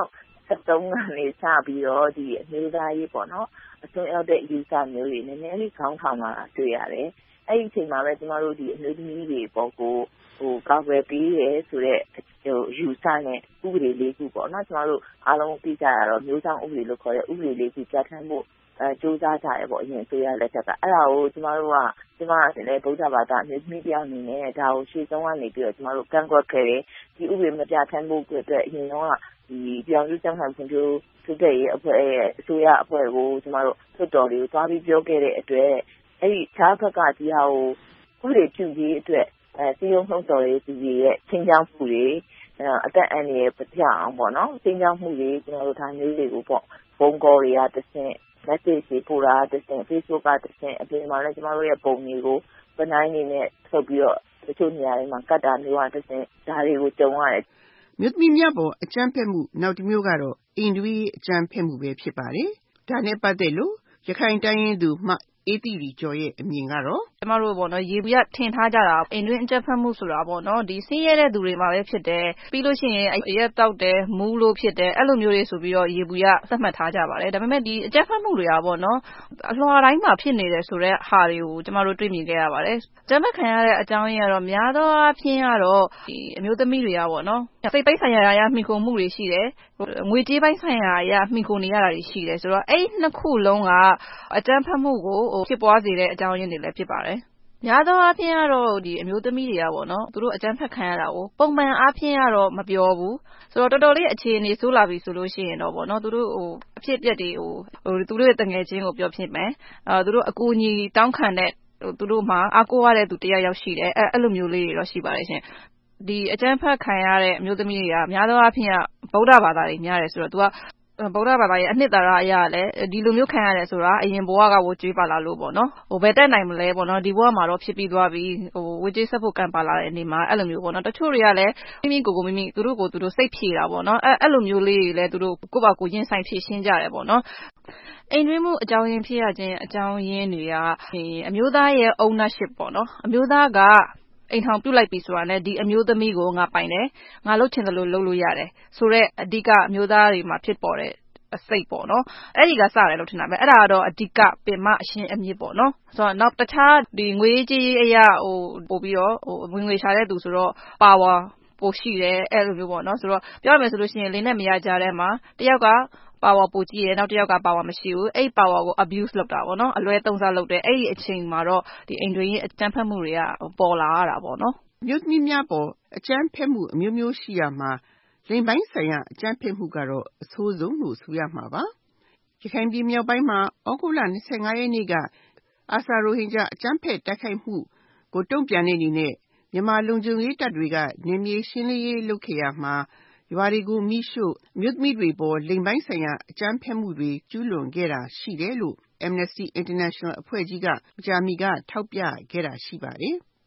Speaker 7: 2013ကနေစပြီးတော့ဒီအမျိုးသားရေးပေါ့နော်အစွန်းရောက်တဲ့ယူဆမျိုးတွေနည်းနည်းလေးခေါင်းထောင်လာတာတွေ့ရတယ်။အဲ့ဒီအချိန်မှာပဲကျွန်တော်တို့ဒီအမျိုးသမီးတွေပေါ်ကိုကာကွယ်ပေးရဲဆိုတဲ့ယူဆနဲ့ဥပဒေလေးခုပေါ့နော်ကျွန်တော်တို့အားလုံးသိကြရတော့မျိုးဆောင်ဥပဒေလို့ခေါ်တဲ့ဥပဒေလေးခုပြဋ္ဌာန်းဖို့စူးစမ်းကြရပေါ့အရင်အစိုးရလက်ထက်ကအဲ့ဒါကိုကျွန်မလည်းဗုဒ္ဓဘာသာအမျိုးသမီးတယောက်အနေနဲ့ဒါကိုရှေ့ဆုံးကနေပြီးတော့ကျွန်တော်တို့ကန့်ကွက်ခဲ့တယ်ဒီဥပဒေမပြဋ္ဌာန်းဖို့အတွက်အရင်တော့ဒီပြောင်းလဲကျန်းမာဖွံ့ဖြိုးတိုးတက်ရေးအဖွဲ့ရဲ့အစိုးရအဖွဲ့ကိုကျွန်တော်တို့လွှတ်တော်တွေကိုသွားပြီးပြောခဲ့တဲ့အတွက်အဲ့ဒီခြားဘက်ကဒီဟာကိုဥပဒေပြုရေးအတွက်စီယုံနှုံးတော်ရေးသူတွေရဲ့ချင်းချောင်းမှုတွေအသက်အန္တရာယ်ပြအောင်ပေါ့နော်ချင်းချောင်းမှုတွေကျွန်တော်တို့ဒါမျိုးတွေကိုပေါ့ဖုန်းကောတွေကတစ်ဆင့် message တွေပို့တာတစ်ဆင့် Facebook ကတစ်ဆင့်အပြင်မှာလည်းကျွန်တော်တို့ရဲ့ပုံတွေကိုပနိုင်းနေနဲ့ထုတ်ပြီးတော့တချို့နေရာတွေမှာကတ်တာမျိုးကတစ်ဆင့်ဒါတွေကိုကြုံရတယ်
Speaker 14: မြို့သမီးများပေါ်အကြမ်းဖက်မှုနောက်တစ်မျိုးကတော့အိမ်တွင်းအကြမ်းဖက်မှုပဲဖြစ်ပါတယ်။ဒါနဲ့ပတ်သက်လို့ရခိုင်တိုင်းရင်းသူမှအေးတီရီကျော်ရဲ့အမြင်ကတော့
Speaker 2: ကျမတို့ပေါ့နော်ရေဘူးရထင်ထားကြတာအိမ်တွင်းအကြမ်းဖက်မှုဆိုတာပေါ့နော်ဒီဆင်းရဲတဲ့သူတွေမှာပဲဖြစ်တယ်ပြီးလို့ရှိရင်ရက်တောက်တယ်မူးလို့ဖြစ်တယ်အဲ့လိုမျိုးတွေဆိုပြီးတော့ရေဘူးရသတ်မှတ်ထားကြပါတယ်ဒါပေမဲ့ဒီအကြမ်းဖက်မှုတွေကပေါ့နော်အလွှာတိုင်းမှာဖြစ်နေတယ်ဆိုတော့ဟာတွေကိုကျမတို့တွေ့မြင်ခဲ့ရပါတယ်အကြမ်းဖက်ခံရတဲ့အကြောင်းရင်းကတော့များသောအားဖြင့်ကတော့ဒီအမျိုးသမီးတွေကပေါ့နော်စိတ်ပိုင်းဆိုင်ရာအရာမှီခိုမှုတွေရှိတယ်ငွေကြေးပိုင်းဆိုင်ရာအရာမှီခိုနေရတာတွေရှိတယ်ဆိုတော့အဲ့နှစ်ခုလုံးကအကြမ်းဖက်မှုကိုဖြစ်ပွားစေတဲ့အကြောင်းရင်းတွေလည်းဖြစ်ပါတယ်။များသောအားဖြင့်ကတော့ဒီအမျိုးသမီးတွေကပေါ့နော်သူတို့အကြမ်းဖက်ခံရတာကိုပုံမှန်အားဖြင့်ကတော့မပြောဘူးဆိုတော့တော်တော်လေးအခြေအနေဆိုးလာပြီဆိုလို့ရှိရင်တော့ပေါ့နော်သူတို့အဖြစ်အပျက်တွေသူတို့ရဲ့တငယ်ချင်းကိုပြောဖြစ်မယ်သူတို့အကူအညီတောင်းခံတဲ့သူတို့မှာအားကိုးရတဲ့သူတယောက်ရှိတယ်အဲ့လိုမျိုးလေးတွေတော့ရှိပါတယ်ရှင်။ဒီအကြမ်းဖက်ခံရတဲ့အမျိုးသမီးတွေကများသောအားဖြင့်ဗုဒ္ဓဘာသာတွေများတယ်ဆိုတော့သူကဗုဒ္ဓဘာသာရဲ့အနှစ်သာရအရလည်းဒီလိုမျိုးခံရတယ်ဆိုတာအရင်ဘဝကဝကြွေးပါလာလို့ပေါ့နော်ဘယ်တက်နိုင်မလဲပေါ့နော်ဒီဘဝမှာတော့ဖြစ်ပြီးသွားပြီဝကြွေးဆက်ဖို့ကံပါလာတဲ့အနေမှာအဲ့လိုမျိုးပေါ့နော်တချို့တွေကလည်းမိကိုသူတို့ကိုသူတို့စိတ်ဖြေတာပေါ့နော်အဲ့လိုမျိုးလေးတွေလည်းသူတို့ကိုယ့်ဘာကိုယ်ရင်ဆိုင်ဖြေရှင်းကြတယ်ပေါ့နော်အိမ်တွင်းမှုအကြောင်းရင်းဖြစ်ရခြင်းအကြောင်းရင်းတွေကအမျိုးသားရဲ့ ownership ပေါ့နော်အမျိုးသားကအိမ်ထောင်ပြုတ်လိုက်ပြီဆိုတာနဲ့ဒီအမျိုးသမီးကိုငါပိုင်တယ်ငါလုပ်ချင်တယ်လို့လုပ်လို့ရတယ်ဆိုတော့အဓိကအမျိုးသားတွေမှာဖြစ်ပေါ်တဲ့အစိတ်ပေါ့နော်အဲ့ဒီကစတယ်လို့ထင်တာပဲအဲ့ဒါကတော့အဓိကပင်မအရှင်းအမြစ်ပေါ့နော်ဆိုတော့နောက်တခြားဒီငွေကြေးအရာပို့ပြီးတော့ဝင်ငွေရှာတဲ့သူဆိုတော့ power ပိုရှိတယ်အဲ့လိုမျိုးပေါ့နော်ဆိုတော့ပြောရမယ်ဆိုလို့ရှိရင်လင်းနဲ့မရကြတဲ့မှာတယောက်က power ပိုကြည့်ရနောက်တစ်ယောက်က power မရှိဘူးအဲ့ power ကို abuse လုပ်တာပေါ့နော်အလွဲသုံးစားလုပ်တယ်အဲ့ဒီအချိန်မှာတော့ဒီအိမ်တွင်းအကြမ်းဖက်မှုတွေကပေါ်လာရတာပေါ့နော်
Speaker 14: မြို့သမီးများပေါ်အကြမ်းဖက်မှုအမျိုးမျိုးရှိရမှာလိမ်ပိုင်းဆိုင်ရာအကြမ်းဖက်မှုကတော့အဆိုးဆုံးလို့ဆိုရမှာပါရခိုင်ပြည်မြောက်ပိုင်းမှာဩဂုတ်လ25ရက်နေ့ကအာဆာရိုဟင်ဂျာအကြမ်းဖက်တိုက်ခိုက်မှုကိုတုံ့ပြန်တဲ့အနေနဲ့မြန်မာလုံခြုံရေးတပ်တွေကနယ်မြေရှင်းလင်းရေးလုပ်ခဲ့ရမှာရွာတွေကိုမိရှို့မြို့သမီးတွေပေါ်လိမ်ပိုင်းဆိုင်ရာအကြမ်းဖက်မှုတွေကျူးလွန်ခဲ့တာရှိတယ်လို့ Amnesty International အဖွဲ့ကြီးကကြာမီကထောက်ပြခဲ့တာရှိပါတယ်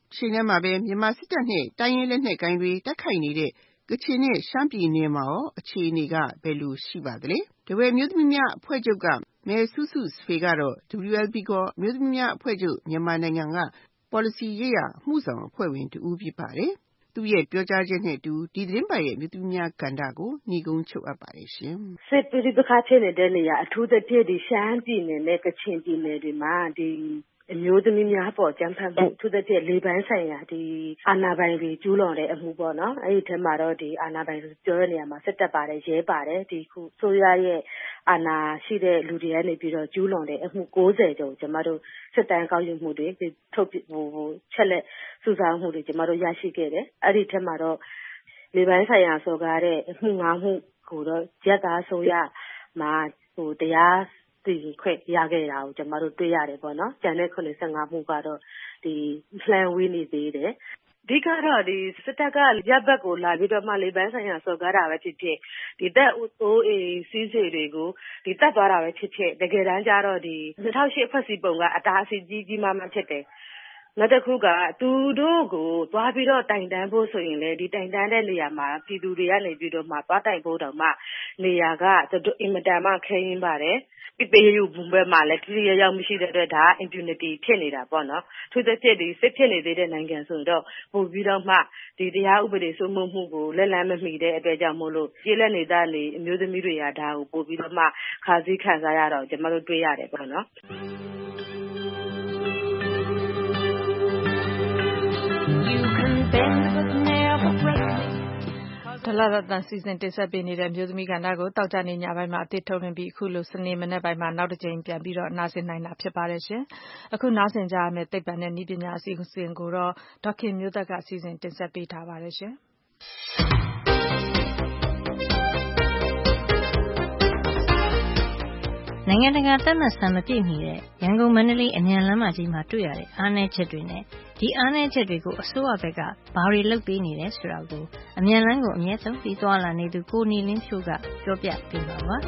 Speaker 14: ချိန်ထဲမှာပဲမြန်မာစစ်တပ်နဲ့တိုင်းရင်းလက်နက်ကိုင်တွေတိုက်ခိုက်နေတဲ့ကချင်နဲ့ရှမ်းပြည်နယ်မှာရောအခြေအနေကဘယ်လိုရှိပါသလဲ။တပည့်မျိုးသမီးများအဖွဲ့ချုပ်ကမယ်စုစုဖေကတော့ WLB ကမျိုးသမီးများအဖွဲ့ချုပ်မြန်မာနိုင်ငံက policy ရေးရာမှုဆောင်အဖွဲ့ဝင်တူဖြစ်ပါတယ်။သူရဲ့ပြောကြားချက်နဲ့အတူဒီသတင်းပတ်ရဲ့မျိုးသမီးများကဏ္ဍကိုညီကုန်းချုပ်အပ်ပါတယ်ရှင်
Speaker 9: ။စစ်ပဋိပက္ခဖြစ်နေတဲ့နေရာအထူးသဖြင့်ရှမ်းပြည်နယ်နဲ့ကချင်ပြည်နယ်တွေမှာအမျိုးသမီးများပေါ်ကြမ်းဖက်မှုအထူးသဖြင့်လေပိုင်းဆိုင်ရာအာဏာပိုင်တွေကျူးလွန်တဲ့အမှုပေါ့နော်။အဲဒီထဲမှာတော့အာဏာပိုင်တွေပြောတဲ့နေရာမှာစစ်တပ်ပါတယ်ရဲပါတယ်ခုဆိုရရဲ့အာဏာရှိတဲ့လူတွေကနေပြီးတော့ကျူးလွန်တဲ့အမှု90ကျော်ကျွန်မတို့စစ်တမ်းကောက်ယူမှုတွေထုတ်ချက်လက်စုဆောင်းမှုတွေကျွန်မတို့ရရှိခဲ့တယ်။အဲဒီထဲမှာတော့လေပိုင်းဆိုင်ရာစော်ကားတဲ့အမှု9မှုကိုတော့ရက်သားဆိုရမှာတရားသိခွင့်ရခဲ့တာကိုကျွန်မတို့တွေ့ရတယ်ပေါ့နော်။ကျန်တဲ့85မှုကတော့လှမ်းဝေးနေသေးတယ်။အဓိကတော့စစ်တပ်ကရပ်ဘက်ကိုလာပြီးတော့မှလေပိုင်းဆိုင်ရာစော်ကားတာပဲဖြစ်ဖြစ်တပ်အိုးအိမ်စီးစိမ်တွေကိုတတ်သွားတာပဲဖြစ်ဖြစ်တကယ်တမ်းကျတော့2008ဖွဲ့စည်းပုံကအတားအဆီးကြီးမားမှဖြစ်တယ်။နောက်တစ်ခုကသူတို့ကိုသွားပြီးတော့တိုင်တန်းဖို့ဆိုရင်လေတိုင်တန်းတဲ့နေရာမှာပြည်သူတွေကနေပြီးတော့မှသွားတိုင်ဖို့တောင်မှနေရာကအင်မတန်မှခဲယဉ်ပါတယ်။ပေးယူဘုံဘက်မှာလည်းထိရရောက်မရှိတဲ့အတွက်ဒါ impunity ဖြစ်နေတာပေါ့နော်။သူတစ်ဖြစ်စစ်ဖြစ်နေသေးတဲ့နိုင်ငံဆိုတော့ပို့ပြီးတော့မှတရားဥပဒေစိုးမိုးမှုကိုလက်လန်းမမီတဲ့အတွက်ကြောင့်မို့လို့ပြည်လက်နေသားနေအမျိုးသမီးတွေကဒါကိုပို့ပြီးတော့မှခါးစည်းခံစားရတော့ကျွန်တော်တို့တွေ့ရတယ်ပေါ့နော်။
Speaker 2: ဒလရတန်စီစဉ်တင်ဆက်ပေးနေတဲ့မျိုးသမီးကဏ္ဍကိုတောက်ကြနေညပိုင်းမှာအသစ်ထုတ်လွှင့်ပြီးအခုလိုစနေမနေ့ပိုင်းမှာနောက်တစ်ကြိမ်ပြန်ပြီးတော့နားဆင်နိုင်တာဖြစ်ပါတယ်ရှင်။အခုနားဆင်ကြရမယ့်သိပ္ပံနဲ့နည်းပညာအစီအစဉ်ကိုတော့ဒေါခင်မျိုးသက်ကစီစဉ်တင်ဆက်ပေးထားပါတယ်ရှင်။
Speaker 10: နိုင်ငံတကာသတ်မှတ်စံမပြည့်မီတဲ့ရန်ကုန်မန္တလေးအမြန်လမ်းမကြီးမှာတွေ့ရတဲ့အားနည်းချက်တွေနဲ့ဒီအားနည်းချက်တွေကိုအစိုးရဘက်ကဘာတွေလုပ်ပေးနေလဲဆိုတာကိုအမြန်လမ်းကိုအမြဲသုံးပြီးသွားလာနေသူကိုနေလင်းဖြိုးကပြောပြပေးပါပါ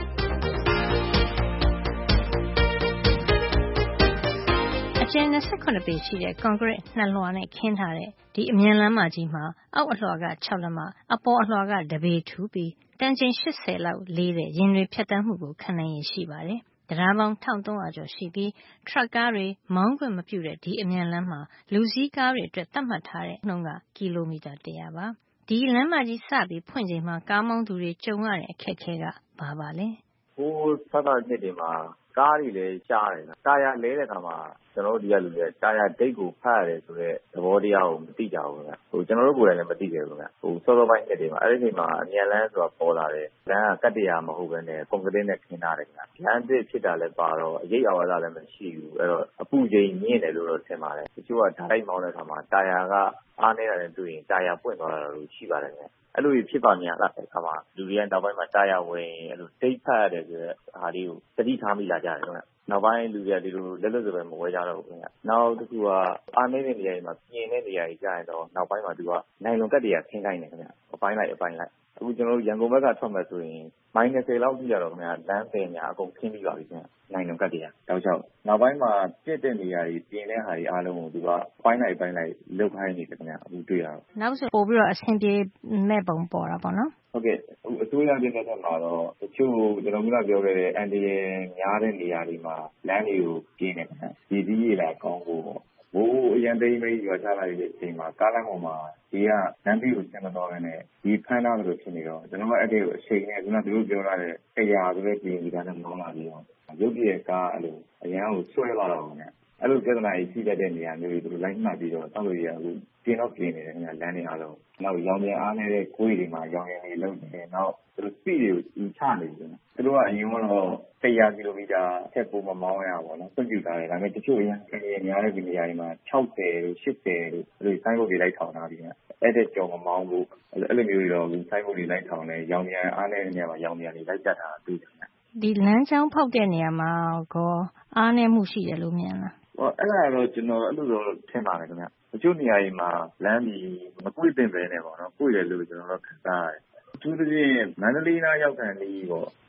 Speaker 10: အကျဉ်း28ပေရှိတဲ့ကွန်ကရစ်2လွှာနဲ့ခင်းထားတဲ့ဒီအမြန်လမ်းမကြီးမှာအောက်အလွှာက6လက်မအပေါ်အလွှာကတပေထူပြီးတန်ချိန်80လောက်လေးတဲ့ရင်တွေဖြတ်တန်းမှုကိုခံနိုင်ရရှိပါတယ်တရားပေါင်း1300ကျော်ရှိပြီးထရပ်ကားတွေမောင်းခွင့်မပြုတဲ့ဒီအမြန်လမ်းမှာလူစည်းကားတွေအတွက်သတ်မှတ်ထားတဲ့နှုန်းကကီလိုမီတာ100ပါဒီလမ်းမကြီးစပြီးဖွင့်ချိန်မှာကားမောင်းသူတွေကြုံရတဲ့အခက်အခဲကဘာပါလဲ
Speaker 23: ဟိုးစသနှစ်တွေမှာကားတွေလည်းရှားတယ်တာယာလဲတဲ့အခါမှာကျွန်တော်တို့ဒီကလူတွေတာယာဒိတ်ကိုဖတ်ရတယ်ဆိုတော့သဘောတရားကိုမသိကြဘူးခင်ဗျကျွန်တော်တို့ကိုယ်တိုင်လည်းမသိကြဘူးခင်ဗျစောစောပိုင်းနှစ်တွေမှာအဲ့ဒီအချိန်မှာအမြန်လမ်းဆိုတာပေါ်လာတယ်လမ်းကကတ်တရားမဟုတ်ဘဲနဲ့ကွန်ကရစ်နဲ့ခင်းထားတယ်ခင်ဗျလမ်းတစ်ဖြစ်တာလည်းပါတော့အရေးအဝါဒလည်းမရှိဘူးအဲ့တော့အပူချိန်မြင့်တယ်လို့တော့ထင်ပါတယ်တချို့ကဓာတ်မောင်းတဲ့အခါမှာတာယာကအားနေတာနဲ့တွေ့ရင်တာယာပွင့်သွားတာလို့ရှိပါတယ်ခင်ဗျအဲ့လိုဖြစ်ပါများလားအခါမှာလူတွေကနောက်ပိုင်းမှာတာယာဝင်အဲ့လိုဒိတ်ဖတ်ရတယ်ဆိုတော့ဟာလေးကိုသတိထားမိလာကြတယ်ခင်ဗျနောက်ပိုင်းလူတွေကဒီလိုလက်လွတ်စပယ်မဝဲကြတော့ဘူးခင်ဗျနောက်တစ်ခုကအားနေတဲ့နေရာတွေမှာပြင်တဲ့နေရာတွေကြာရင်တော့နောက်ပိုင်းမှာသူကနိုင်လွန်ကတ်တွေကခင်းခိုင်းတယ်ခင်ဗျအပိုင်းလိုက်အခုကျွန်တော်တို့ရန်ကုန်ဘက်ကထွက်မယ်ဆိုရင်မိုင်20လောက်ကြည့်ရတော့ခင်ဗျလမ်းပင်များအကုန်ခင်းပြီးပါပြီခင်ဗျနိုင်လွန်ကတ်တွေကတောက်ချောက်နောက်ပိုင်းမှာပြည့်တဲ့နေရာတွေပြင်တဲ့ဟာတွေအားလုံးကိုသူကပိုင်းလိုက်လုတ်ခိုင်းနေတယ်ခင်ဗျအခုတွေ့ရတော့
Speaker 10: နောက်ဆိုပို့ပြီးတော့အဆင်ပြေမဲ့ပုံပေါ်တာပေါ့နော်
Speaker 23: ဟုတ်ကဲ့အစိုးရပြည်နယ်မှာတော့တချို့ကျွန်တော်ကပြောခဲ့တဲ့အန်ဒီရများတဲ့နေရာတွေမှာလမ်းတွေကိုပြင်နေတယ်ဒီဒီရလာကောင်းဖို့ပေါ့ဘိုးအရန်သိမ်းမိရွာချလာတဲ့အချိန်မှာကားလမ်းပေါ်မှာဒီကလမ်းပြီးကိုဆင်မတော်ရနဲ့ဒီဖမ်းသားလို့ဖြစ်နေတော့ကျွန်တော်ကအဲ့ဒီကိုအချိန်နဲ့ခုနကသူတို့ပြောလာတဲ့100ဆိုတဲ့ပြင်ဒီကနေ့မောင်းလာပြီးတော့ရုပ်ပြည့်ကားအဲ့လိုအရန်ကိုဆွဲလာတော့ခင်ဗျအဲ့လိုပြဿနာကြီးရှိတတ်တဲ့နေရာမျိုးတွေသူတို့လိုက်မှတ်ပြီးတော့တောက်လို့ရအခုပြင်တော့ပြင်နေတယ်ခင်ဗျလမ်းတွေအားလုံးနောက်ရောင်ပြန်အားနေတဲ့ကိုယ်တွေမှာရောင်ရည်တွေလုံးနေနောက်သူတို့ speed တွေကိုချနေတယ်သူတို့ကအရင်ကတော့100ကီလိုမီတာထက်ပိုမမောင်းရပါတော့ခွင့်ပြုထားတယ်ဒါပေမဲ့တချို့အရင်များတဲ့ဒီနေရာတွေမှာ60တို့80တို့အဲ့လိုဆိုင်းဘုတ်တွေလိုက်ထောင်ထားပြီးအဲ့တဲ့ကြော်မမောင်းဘူးအဲ့လိုမျိုးတွေတော့ဆိုင်းဘုတ်တွေလိုက်ထောင်တယ်ရောင်ပြန်အားနေတဲ့နေရာမှာရောင်ပြန်တွေလိုက်တက်တာတွေ့တယ်
Speaker 10: ဒီလမ်းကြောင်းဖောက်တဲ့နေရာမှာကောအားနည်းမှုရှိတယ်လို့မြင်လား
Speaker 23: အဲ့ဒါတော့ကျွန်တော်အဲ့လိုတော့ထင်ပါတယ်ခင်ဗျတချို့နေရာတွေမှာလမ်းကြီးမကွေ့တင်ပဲနဲ့ပေါ့နော်ကွေ့တယ်လို့ကျွန်တော်တို့ခက်သားရတယ်အထူးသဖြင့်မန္တလေးနားရောက်တဲ့နေပေါ့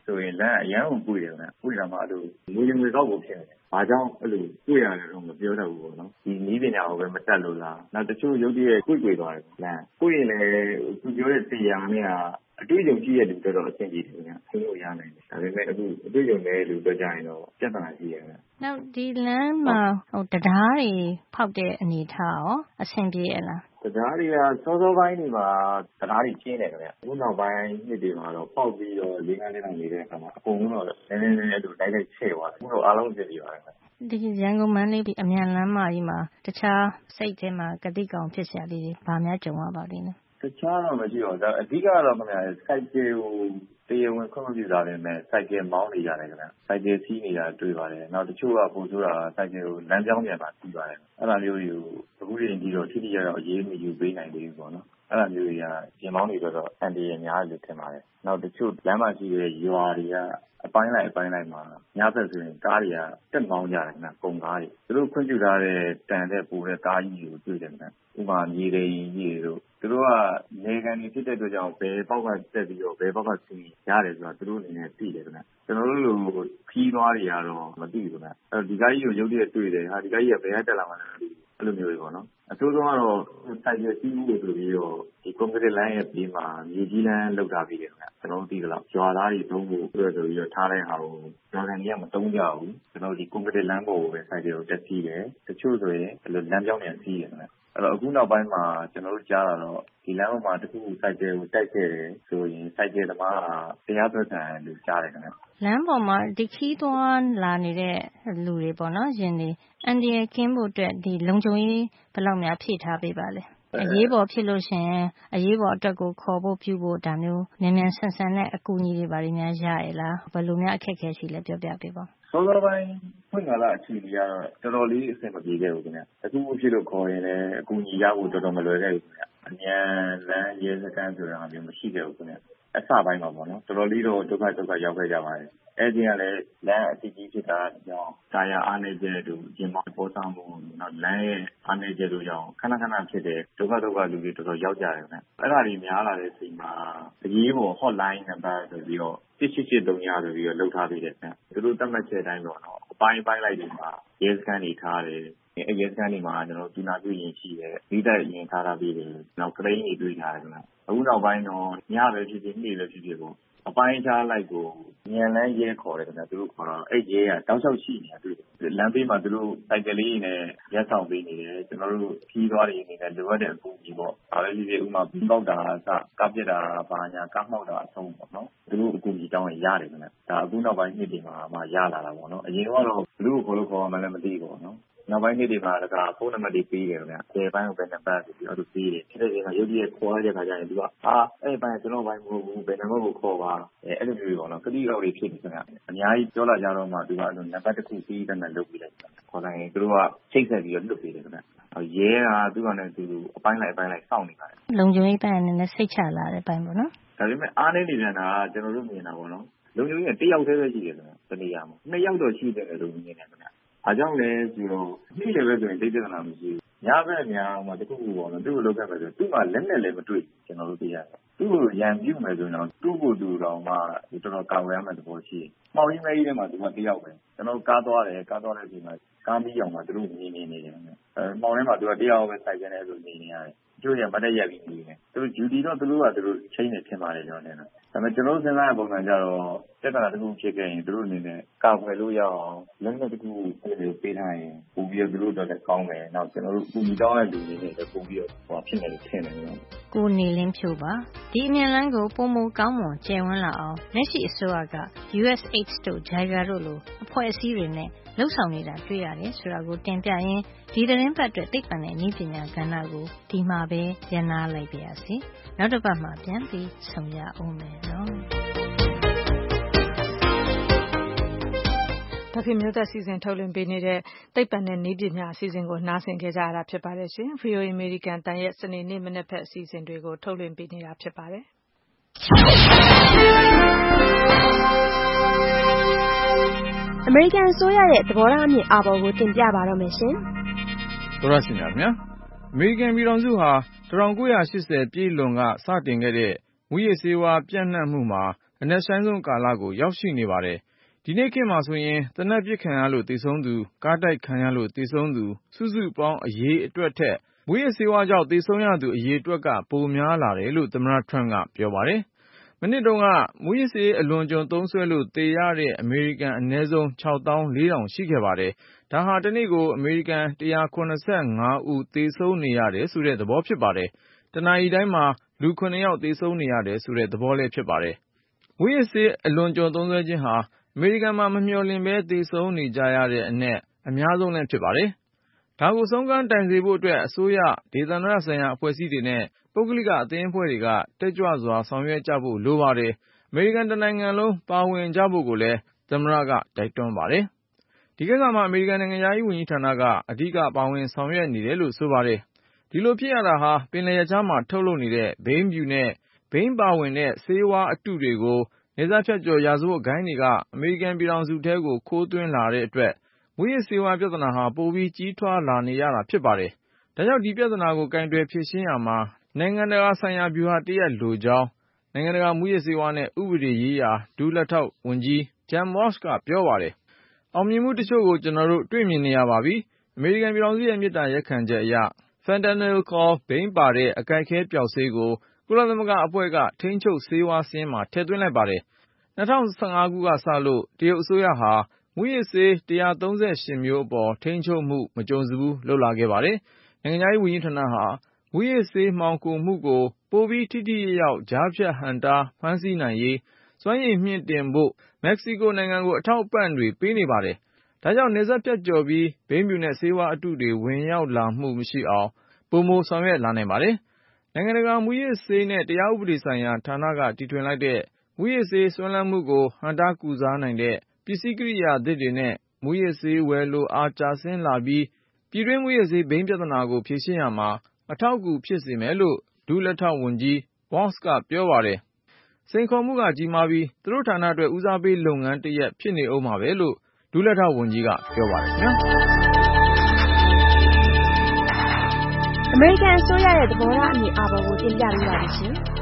Speaker 23: ဆိုရင်လမ်းအရန်ကိုပွေတယ်ဗျပွေတာမှအဲ့လိုငွေငွေကောက်ကိုဖြစ်နေတယ်ဘာကြောင့်အဲ့လိုပွေရတယ်တော့မပြောတတ်ဘူးပေါ့နော်ဒီနည်းပညာကိုပဲမတက်လို့လားနောက်တချို့ရုပ်တရက်ပွေသွားတယ်လမ်းပွေရင်လည်းသူပြောတဲ့တရားနဲ့အတွေ့အကြုံရှိတဲ့လူတော့အဆင်ပြေတယ်ဗျဆင်းလို့ရနိုင်တယ်ဒါပေမဲ့အခုအတွေ့အကြုံနဲ့လူတော့ကြရင်တော့ပြဿနာရှိရတယ်
Speaker 10: နောက်ဒီလမ်းမှာတရားတွေဖောက်တဲ့အနေထားရောအဆင်ပြေရလား
Speaker 23: တရားတွေကစောပိုင်းတွေမှာတရားတွေကျင်းတယ်ခင်ဗျအခုနောက်ပိုင်းနှစ်တွေမှာတော့ပေါက်ပြီးတော့၄-၅ နှစ်လောက်နေတဲ့အခါမှာအကုန်လုံးတော့နည်းနည်းအဲ့လိုတိုက်ချဲ့သွားတယ်အခုတော့အားလုံးပြင်ပြပါတယ်
Speaker 10: ဒီရန်ကုန်မန္တလေးအမြန်လမ်းမကြီးမှာတခြားစိတ်ထဲမှာကတိကောင်ဖြစ်စရာလေးတွေဘာများကြုံရပါလိမ့်လဲ
Speaker 23: တခြားတော့မရှိတော့အဓိကတော့ခင်ဗျစိုက်ကယ်ကိုတရားဝင်ခွင့်မပြုတာလည်းမဲ့စိုက်ကယ်မောင်းနေရတယ်ခင်ဗျစိုက်ကယ်စီးနေတာတွေ့ပါတယ်နောက်တချို့ကပို့ဆိုတာစိုက်ကယ်ကိုလမ်းကြောင်းပြန်ပါစီးပါတယ်အဲ့လိုမျိုးတွေကိုအခုချိန်ကြီးတော့ထိထိရောက်ရောက်အရေးမယူပေးနိုင်သေးဘူးပေါ့နော်အဲ့လိုမျိုးတွေကပြင်မောင်းနေတော့အန်တီရများလို့ထင်ပါတယ်နောက်တချို့လမ်းမရှိတဲ့ရွာတွေကအပိုင်းလိုက်မှာညဘက်ဆိုရင်ကားတွေကတက်မောင်းကြတယ်ခင်ဗျကုန်ကားတွေသူတို့ခွင့်ပြုထားတဲ့တန်တဲ့ပိုတဲ့ကားကြီးကိုတွေ့တယ်ခင်ဗျဥပမာမြေတွေကြီးတို့သူတို့ကနေကန်တွေဖြစ်တဲ့အတွက်ကြောင့်ဘယ်ပေါက်ကတက်ပြီးတော့ဘယ်ပေါက်ကဆင်းရတယ်ဆိုတာသူတို့အနေနဲ့သိတယ်ခင်ဗျကျွန်တော်တို့လိုခီးသွားတွေကတော့မသိဘူးခင်ဗျဒီကားကြီးကိုရုပ်တရက်တွေ့တယ်ဟာဒီကားကြီးကဘယ်ကတက်လာမှလဲမသိဘူးအဲ့လိုမျိုးတွေပေါ့နော်အဆိုးဆုံးကတော့စိုက်ကယ်စီးမှုဆိုပြီးတော့ဒီကွန်ကရစ်လမ်းရဲ့ဘေးမှာမြေကြီးလမ်းလောက်ထားပြီးတယ်ခင်ဗျကျွန်တော်တို့သိကြလားရွာသားတွေသုံးဖို့ဆိုပြီးတော့ထားတဲ့ဟာကိုရွာခံတွေကမသုံးကြဘူးကျွန်တော်ဒီကွန်ကရစ်လမ်းပေါ်ကိုပဲစိုက်ကယ်ကိုတက်စီးတယ်တချို့ဆိုရင်အဲ့လိုလမ်းကြောင်းနဲ့စီးတယ်ခင်ဗျအဲ့တော့အခုနောက်ပိုင်းမှာကျွန်တော်တို့ကြားတာတော့ဒီလမ်းပေါ်မှာတခုစိုက်ကယ်ကိုတိုက်ခဲ့တယ်ဆိုရင်စိုက်ကယ်သမားကတရားစွဲခံလို့ကြားတယ်ခင်ဗျ
Speaker 10: လမ်းပေါ်မှာဒီခီးသွားလာနေတဲ့လူတွေပေါ့နော်ရင်တွေအန်ဒီရကင်းဖို့အတွက်ဒီလုံခြုံရေးဘယ်လောက်များဖြည့်ထားပေးပါလဲအရေးပေါ်ဖြစ်လို့ရှင်အရေးပေါ်အတွက်ကိုခေါ်ဖို့ပြုဖို့ဒါမျိုးမြန်မြန်ဆန်ဆန်နဲ့အကူအညီတွေပါရများရရလားဘယ်လိုများအခက်အခဲရှိလဲပြောပြပေးပါ
Speaker 23: စောပိုင်းဖွင့်လာတာအခြေအနေကတော့တော်တော်လေးအဆင်မပြေခဲ့ဘူးခင်ဗျအခုဖြစ်လို့ခေါ်ရင်လည်းအကူအညီရဖို့တော်တော်မလွယ်ခဲ့ဘူးခင်ဗျအမြန်လမ်းရဲစခန်းဆိုတာမျိုးမရှိခဲ့ဘူးခင်ဗျအစပိုင်းမှာပေါ့နော်တော်တော်လေးတော့ဒုက္ခရောက်ခဲ့ကြပါတယ်အဲ့ဒီကလည်းလမ်းအကြီးကြီးဖြစ်တာကြောင့်တာယာအားနေကျတို့ရင်မောင်းပေါ်ဆောင်မှုနောက်လမ်းရဲ့အားနေကျတို့ကြောင့်ခဏဖြစ်တဲ့ဒုက္ခလူတွေတော်တော်ရောက်ကြတယ်ခင်ဗျအဲ့ဒါတွေများလာတဲ့အချိန်မှာအရေးပေါ် hotline နံပါတ်ဆိုပြီးတော့18839ဆိုပြီးတော့လောက်ထားပေးတယ်ခင်ဗျသူတို့သတ်မှတ်ချက်တိုင်းပေါ့နော်အပိုင်းလိုက်တွေမှာရဲစခန်းတွေထားတယ်အဲ့ရဲစခန်းတွေမှာကျွန်တော်တို့နာပြုရင်ရှိတယ်ဒီတိုက်ရင်ထားပြီးတယ်နောက်ကရိန်းတွေတွေ့ထားတယ်ခင်ဗျအခုနောက်ပိုင်းတော့ညပဲဖြစ်ဖြစ်နေ့ပဲဖြစ်ဖြစ်ပေါ့အပိုင်းချလိုက်ကိုမြန်လန်းရဲခေါ်တယ်ခင်ဗျသူတို့ခေါ်တော့အဲ့ရဲကတောက်လျှောက်ရှိနေတာတွေ့တယ်လမ်းဘေးမှာသူတို့စိုက်ကလေးနဲ့ရက်ဆောင်ပေးနေတယ်ကျွန်တော်တို့ခီးသွားတွေအနေနဲ့လိုအပ်တဲ့အကူအညီပေါ့ဒါပဲဖြစ်ဖြစ်ဥမာပြီးပေါက်တာအစကားပြက်တာဘာညာကားမှောက်တာအဆုံးပေါ့နော်သူတို့အကူအညီတောင်းရင်ရတယ်ခင်ဗျဒါအခုနောက်ပိုင်းနှစ်တွေမှာမှရလာတာပေါ့နော်အရင်ကတော့ဘလူးကိုခေါ်မှလည်းမသိဘူးပေါ့နော်နောက်ပိုင်းနေ့တွေမှာကဖုန်းနံပါတ်တွေပေးတယ်ခင်ဗျ။ဒီဘိုင်းကိုပဲနံပါတ်ပြီးတော့ပေးတယ်။ဒီလိုမျိုးရုပ်ရည်ခေါ်ရတဲ့ခါကျရင်သူကအဲ့ဘိုင်းကျွန်တော်ဘိုင်းမဟုတ်ဘူးဘယ်နံပါတ်ကိုခေါ်ပါအဲ့လိုမျိုးပေါ့နော်။ကတိရောက်တွေဖြစ်နေခင်ဗျ။အများကြီးပြောလာကြတော့မှသူကအဲ့လိုနံပါတ်တစ်ခုပေးတဲ့နဲ့လုပ်ပြီးလိုက်။ခေါ်တိုင်းသူတို့ကချိတ်ဆက်ပြီးတော့လွတ်ပေးတယ်ခင်ဗျ။ရဲကသူကလည်းသူအပိုင်းလိုက်စောင့်နေပါတယ်
Speaker 10: ။လုံခြုံရေးပိုင်းအနေနဲ့စိတ်ချလာတဲ့ပိုင်းပေါ့နော်
Speaker 23: ။ဒါပေမဲ့အားနေနေတာကကျွန်တော်တို့မြင်တာပေါ့နော်။လုံခြုံရေးတစ်ယောက်တည်းပဲရှိတယ်ခင်ဗျ။တနေရာမှာနှစ်ယောက်တော့ရှိတယ်လို့မြင်တယ်ခင်ဗျ။အားကြောင့်လည်းဆိုတော့ဒီလည်းပဲဆိုရင်တိတ်တနာမရှိဘူး။ညဘက်များမှာတခုခုပေါ့နော်သူ့ကိုလောက်ခဲ့မယ်ဆိုသူ့မှာလက်နဲ့လည်းမတွေ့ကျွန်တော်တို့သိရတယ်။သူ့ကိုရန်ပြုမယ်ဆိုတော့သူ့ကိုသူတော်မှတော်တော်ကောက်ရမ်းမယ်သဘောရှိတယ်။မှောင်ရင်းမဲကြီးထဲမှာသူကတယောက်ပဲ။ကျွန်တော်ကားသွားတဲ့အချိန်မှာကားမီးအောင်မှာသူတို့နေနေတယ်။မှောင်ထဲမှာသူကတယောက်ပဲစိုက်ကြနေဆိုနေနေရတယ်။ကျိုးရမတက်ရက်ပြီးနေတယ်။သူတို့ duty တော့သူတို့ကသူတို့ချိန်နေထင်ပါတယ်ကျွန်တော်နေ။ဒါပေမဲ့ကျွန်တော်စဉ်းစားတဲ့ပုံစံကြတော့တက်တာတခုဖြစ်ခဲ့ရင်သူတို့အနေနဲ့ကာကွယ်လို့ရအောင်လက်နက်တခုပေးထားရင်ပို့ပြီးတော့သူတို့တော့လည်းကောင်းတယ်။နောက်ကျွန်တော်တို့ပူပြီးတောင်းတဲ့လူတွေနဲ့လည်းပို့ပြီးတော့ဖြစ်နေလို့ထင်တယ်နော်
Speaker 10: ။ကိုနေလင်းဖြိုးပါဒီအမြန်လန်းကိုပုံမကောင်းမွန်ကျယ်ဝန်းလာအောင်လက်ရှိအစိုးရက USAID တို့ JICA တို့လိုအဖွဲ့အစည်းတွေနဲ့လှုပ်ဆောင်နေတာတွေ့ရတယ်ဆိုတာကိုတင်ပြရင်းဒီသတင်းပတ်အတွက်သိပ္ပံနဲ့နည်းပညာကဏ္ဍကိုဒီမှာပဲရန်နာလိုက်ပါရစေ။နောက်တစ်ပတ်မှာပြန်ပြီးဆုံရအောင်မယ်နော်။
Speaker 2: ဒေါက်တာမျိုးသက်စီစဉ်ထုတ်လွှင့်ပေးနေတဲ့သိပ္ပံနဲ့နည်းပညာအစီအစဉ်ကိုနားဆင်ခဲ့ကြရတာဖြစ်ပါတယ်ရှင်။ VOA American တန်ရဲ့စနေနေ့မနက်ဖက်အစီအစဉ်တွေကိုထုတ်လွှင့်ပေးနေတာဖြစ်ပါတယ်။
Speaker 8: အမေရိကန်အစိုးရရဲ့သဘောထားအမြင်အာဘော်ကိုတင်ပြပါတော့မယ်ရှင်
Speaker 11: ။သောရရှင်များခင်ဗျာအမေရိကန်ပြည်ထောင်စုဟာ1980ပြည့်လွန်ကစတင်ခဲ့တဲ့မူရစ်ဆေးဝါးပြန့်နှံ့မှုမှာအနက်ရှိုင်းဆုံးကာလကိုရောက်ရှိနေပါတယ်။ဒီနေ့ခေတ်မှာဆိုရင်သေနတ်ပစ်ခံရလို့သေဆုံးသူကားတိုက်ခံရလို့သေဆုံးသူစုစုပေါင်းအရေးအတွက်ထက်မူးယစ်ဆေးဝါးကြောင့်သေဆုံးရသူအရေးအတွက်ကပိုများလာတယ်လို့သမ္မတထရမ့်ကပြောပါတယ်။မနှစ်တုန်းကမူးယစ်ဆေးအလွန်ကျွံသုံးစွဲလို့သေရတဲ့အမေရိကန်အနည်းဆုံး 6,400 ရှိခဲ့ပါတယ်။ဒါဟာတနေ့ကိုအမေရိကန် 175 ဦးသေဆုံးနေရတယ်ဆိုတဲ့သဘောဖြစ်ပါတယ်။တနာရီတိုင်းမှာလူ 7 ယောက်သေဆုံးနေရတယ်ဆိုတဲ့သဘောလည်းဖြစ်ပါတယ်။မူးယစ်ဆေးအလွန်ကျွံသုံးစွဲခြင်းဟာအမေရိကန်မှာမမျှော်လင့်ဘဲသေဆုံးနေကြရတဲ့အနက်အများဆုံးလည်းဖြစ်ပါတယ်။ဒါကိုဆုံးခန်းတိုင်စေဖို့အတွက်အစိုးရဒေသန္တရဆိုင်ရာအဖွဲ့အစည်းတွေနဲ့ပုဂ္ဂလိကအသင်းအဖွဲ့တွေကတက်ကြွစွာဆောင်ရွက်ကြဖို့လိုပါတယ်။အမေရိကန်တနိုင်ငံလုံးပါဝင်ကြဖို့ကိုလည်းသမ္မတကတိုက်တွန်းပါတယ်။ဒီကိစ္စမှာအမေရိကန်နိုင်ငံသားရေးဝန်ကြီးဌာနကအဓိကပါဝင်ဆောင်ရွက်နေတယ်လို့ဆိုပါတယ်။ဒီလိုဖြစ်ရတာဟာပင်လယ်ရကြားမှာထုတ်လုပ်နေတဲ့ဘိန်းဖြူနဲ့ဘိန်းပါဝင်တဲ့ဆေးဝါးအတုတွေကိုနယ်စပ်ဖြတ်ကျော်ရာဇဝတ်ဂိုဏ်းတွေကအမေရိကန်ပြည်ထောင်စုထဲကိုခိုးသွင်းလာတဲ့အတွက်မူးယစ်ဆေးဝါးပြဿနာဟာပိုပြီးကြီးထွားလာနေရတာဖြစ်ပါတယ်။ဒါကြောင့်ဒီပြဿနာကိုကင်တွယ်ဖြေရှင်းရမှာနိုင်ငံတကာဆိုင်ရာဗျူဟာတစ်ရပ်လိုကြောင်းနိုင်ငံတကာမူးယစ်ဆေးဝါးနဲ့ဥပဒေရေးရာဒုလက်ထောက်ဝန်ကြီး Jim Walsh ကပြောပါတယ်။အောင်မြင်မှုတချို့ကိုကျွန်တော်တို့တွေ့မြင်နေရပါပြီ။အမေရိကန်ပြည်ထောင်စုရဲ့မေတ္တာရပ်ခံချက်အရ Fentanyl ခေါ်ဘိန်းပါတဲ့အကိုက်ခဲပျောက်ဆေးကိုကုလသမဂ္ဂအဖွဲ့ကထိန်းချုပ်ဆေးဝါးစာရင်းမှာထည့်သွင်းလိုက်ပါတယ်။2015 ခုကစလို့တရုတ်အစိုးရဟာမူးယစ်ဆေး138မျိုးအပေါ်ထိန်းချုပ်မှုမကြုံစဘူးလုပ်လာခဲ့ပါတယ်။နိုင်ငံခြားရေးဝန်ကြီးဌာနဟာမူးယစ်ဆေးမှောင်ခိုမှုကိုပိုပြီးထိထိရောက်ကြားဖြတ်ဟန့်တားဖမ်းဆီးနိုင်ရေးစွမ်းရည်မြှင့်တင်ဖို့မက္ကဆီကိုနိုင်ငံကိုအထောက်အပံ့တွေပေးနေပါတယ်။ဒါကြောင့်နယ်စပ်ဖြတ်ကျော်ပြီးဘိန်းဖြူနဲ့ဆေးဝါးအတုတွေဝင်ရောက်လာမှုမရှိအောင်ပိုမိုဆောင်ရွက်လာနိုင်ပါတယ်။နိုင်ငံတကာမူးယစ်ဆေးနဲ့တရားဥပဒေဆိုင်ရာဌာနကတီထွင်လိုက်တဲ့မူးယစ်ဆေးစွဲလမ်းမှုကိုဟန့်တားကုစားနိုင်တဲ့ပစ္စည်းကိရိယာသစ်တွေနဲ့မူးယစ်ဆေးဝယ်လိုအားကျဆင်းလာပြီးပြည်တွင်းမူးယစ်ဆေးဘိန်းပြဿနာကိုဖြေရှင်းရမှာအထောက်အကူဖြစ်စေမယ်လို့ဒုလက်ထောက်ဝန်ကြီး Walsh ကပြောပါတယ်။စိန်ခေါ်မှုကကြီးမားပြီးသူတို့ဌာနအတွက်ဦးစားပေးလုပ်ငန်းတစ်ရပ်ဖြစ်နေဦးမှာပဲလို့ဒုလက်ထောက်ဝန်ကြီးကပြောပါတယ်ခင်ဗျာ။
Speaker 8: အမေရိကန်အစိုးရရဲ့သဘောထားအမြင်အာဘော်ကိုတင်ပြပေးပါမယ်ရှင်။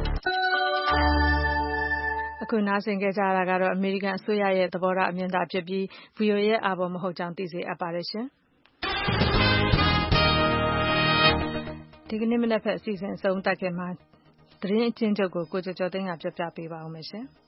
Speaker 2: အခုနားဆင်ကြကြတာကတော့အမေရိကန်အစိုးရရဲ့သဘောထားအမြင်သာဖြစ်ပြီး VOA ရဲ့အာဘော်မဟုတ်ကြောင်းသိစေအပ်ပါတယ်ရှင်။ဒီကနေ့မနက်ဖက်အစီအစဉ်အဆုံးသတ်ခင်မှာသတင်းအကျဉ်းချုပ်ကိုကိုကျော်ကျော်သိန်းကပြောပြပေးပါဦးမယ်ရှင်။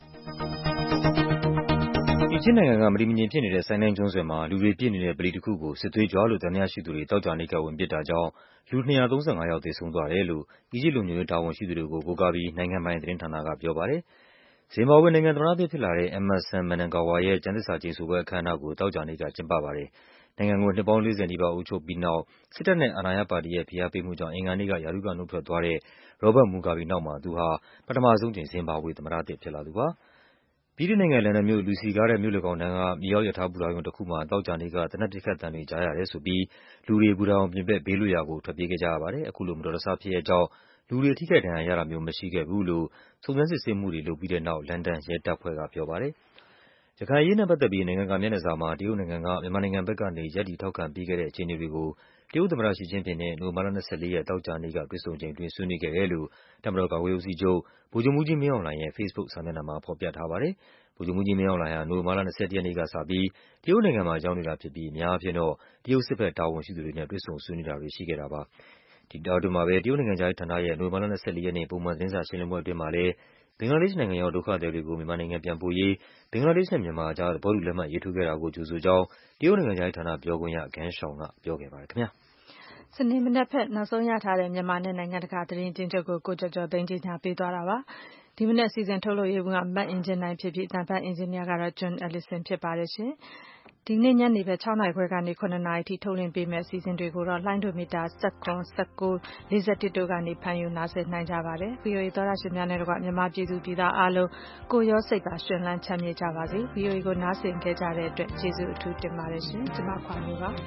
Speaker 3: အီဂျစ်နိုင်ငံကမတည်မငြိမ်ဖြစ်နေတဲ့ဆိုင်းနိုင်းကျွန်းဆွယ်မှာလူတွေပြည့်နေတဲ့ဗလီတစ်ခုကိုစစ်သွေးကြွလို့သံသယရှိသူတွေသောကြာနေ့ကဝင်ပစ်တာကြောင့်လူ235 ယောက်သေဆုံးသွားတယ်လို့အီဂျစ်လုံခြုံရေးတာဝန်ရှိသူတွေကိုကိုးကားပြီးနိုင်ငံပိုင်သတင်းဌာနကပြောပါတယ်။ဇင်ဘာဘွေနိုင်ငံသမ္မတသစ်ဖြစ်လာတဲ့ Emmerson Mnangagwa ရဲ့ကျမ်းသစ္စာကျိန်ဆိုပွဲအခမ်းအနားကိုသောကြာနေ့ကကျင်းပပါတယ်။နိုင်ငံကိုနှစ်ပေါင်း 40 နီးပါးအုပ်ချုပ်ပြီးနောက်စစ်တပ်နဲ့အာဏာရပါတီရဲ့ဖိအားပေးမှုကြောင့်အင်္ဂါနေ့ကရာထူးကနုတ်ထွက်သွားတဲ့ Robert Mugabe နောက်မှာသူဟာပထမဆုံးအကြိမ်ဇင်ဘာဘွေသမ္မတသစ်ဖြစ်လာသူပါ။ဗြိတိန်နိုင်ငံလန်ဒန်မြို့လူစည်ကားတဲ့မြို့လယ်ခေါင်တန်းကမြေအောက်ရထားဘူတာရုံတစ်ခုမှာသောကြာနေ့ကသေနတ်ပစ်ခတ်သံတွေကြားရတယ်ဆိုပြီးလူတွေဘူတာရုံပြင်ပဘေးလွတ်ရာကိုထွက်ပြေးခဲ့ကြရပါတယ်။အခုလိုမတော်တဆဖြစ်ရပ်ကြောင့်လူတွေထိခိုက်ဒဏ်ရာရတာမျိုးမရှိခဲ့ဘူးလို့စုံစမ်းစစ်ဆေးမှုတွေလုပ်ပြီးတဲ့နောက်လန်ဒန်ရဲတပ်ဖွဲ့ကပြောပါတယ်။ရခိုင်အရေးနဲ့ပတ်သက်ပြီးနိုင်ငံကမျက်နှာစာမှာတရုတ်နိုင်ငံကမြန်မာနိုင်ငံဘက်ကနေရပ်တည်ထောက်ခံပေးခဲ့တဲ့အခြေအနေတွေကိုတရုတ်သမ္မတရှီကျင့်ပင်နဲ့နိုဝင်ဘာလ 24 ရက်သောကြာနေ့ကတွေ့ဆုံချိန်အတွင်းဆွေးနွေးခဲ့တယ်လို့တပ်မတော်ကာကွယ်ရေးဦးစီးချုပ်ဗိုလ်ချုပ်မှူးကြီးမင်းအောင်လှိုင်ရဲ့ Facebook စာမျက်နှာမှာဖော်ပြထားပါတယ်။ဗိုလ်ချုပ်မှူးကြီးမင်းအောင်လှိုင်ဟာနိုဝင်ဘာလ 21 ရက်နေ့ကစပြီးတရုတ်နိုင်ငံမှာရောက်နေတာဖြစ်ပြီးအများအားဖြင့်တော့တရုတ်စစ်ဘက်တာဝန်ရှိသူတွေနဲ့တွေ့ဆုံဆွေးနွေးတာတွေရှိခဲ့တာပါ။ဒီတောအတွင်းမှာပဲတရုတ်နိုင်ငံခြားရေးဌာနရဲ့နိုဝင်ဘာလ 24 ရက်နေ့ပုံမှန်သတင်းစာရှင်းလင်းပွဲအတွင်းမှာလည်းဘင်္ဂလားဒေ့ရှ်နိုင်ငံရောက်ဒုက္ခသည်တွေကိုမြန်မာနိုင်ငံပြန်ပို့ရေးဘင်္ဂလားဒေ့ရှ်နဲ့မြန်မာအကြားသဘောတူလက်မှတ်ရေးထိုးခဲ့တာကိုကြိုဆိုကြောင်းတရုတ်နိုင်ငံခြားရေးဌာနပြောခွင့်ရ Geng Shuang ကပြောခဲ့ပါတယ်ခင်ဗျာ
Speaker 2: ။စနေမနက်ဖက်နောက်ဆုံးရထားတဲ့မြန်မာနဲ့နိုင်ငံတကာသတင်းအကျဉ်းချုပ်ကိုကိုကျော်ကျော်သိန်းကြီးညာပေးသွားတာပါ။ဒီမနက်စီစဉ်ထုတ်လုပ်ရေးကမတ်အင်ဂျင်နိုင်ဖြစ်ပြီးတန်ဖတ်အင်ဂျင်နီယာကတော့ John Ellison ဖြစ်ပါတယ်ရှင်။ဒီနေ့ညနေပဲ6 နာရီခွဲကနေ9 နာရီထိထုတ်လွှင့်ပေးမယ့်အစီအစဉ်တွေကိုတော့လိုင်းဒိုမီတာ17 19 41တို့ကနေဖန်ယူနားဆင်နိုင်ကြပါတယ်။ VOA သောရရှင်များနဲ့တကွမြန်မာပြည်သူပြည်သားအားလုံးကိုရောစိတ်ပါရှင်လန်းချမ်းမြေ့ကြပါစေ။ VOA ကိုနားဆင်ခဲ့ကြတဲ့အတွက်ကျေးဇူးအထူးတင်ပါတယ်ရှင်။ကျွန်မခွာမျိုးပါ။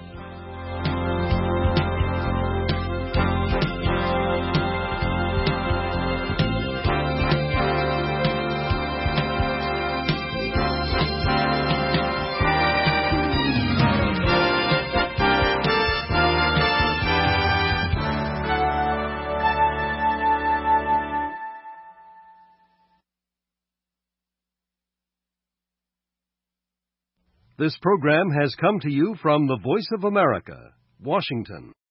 Speaker 6: This program has come to you from the Voice of America, Washington.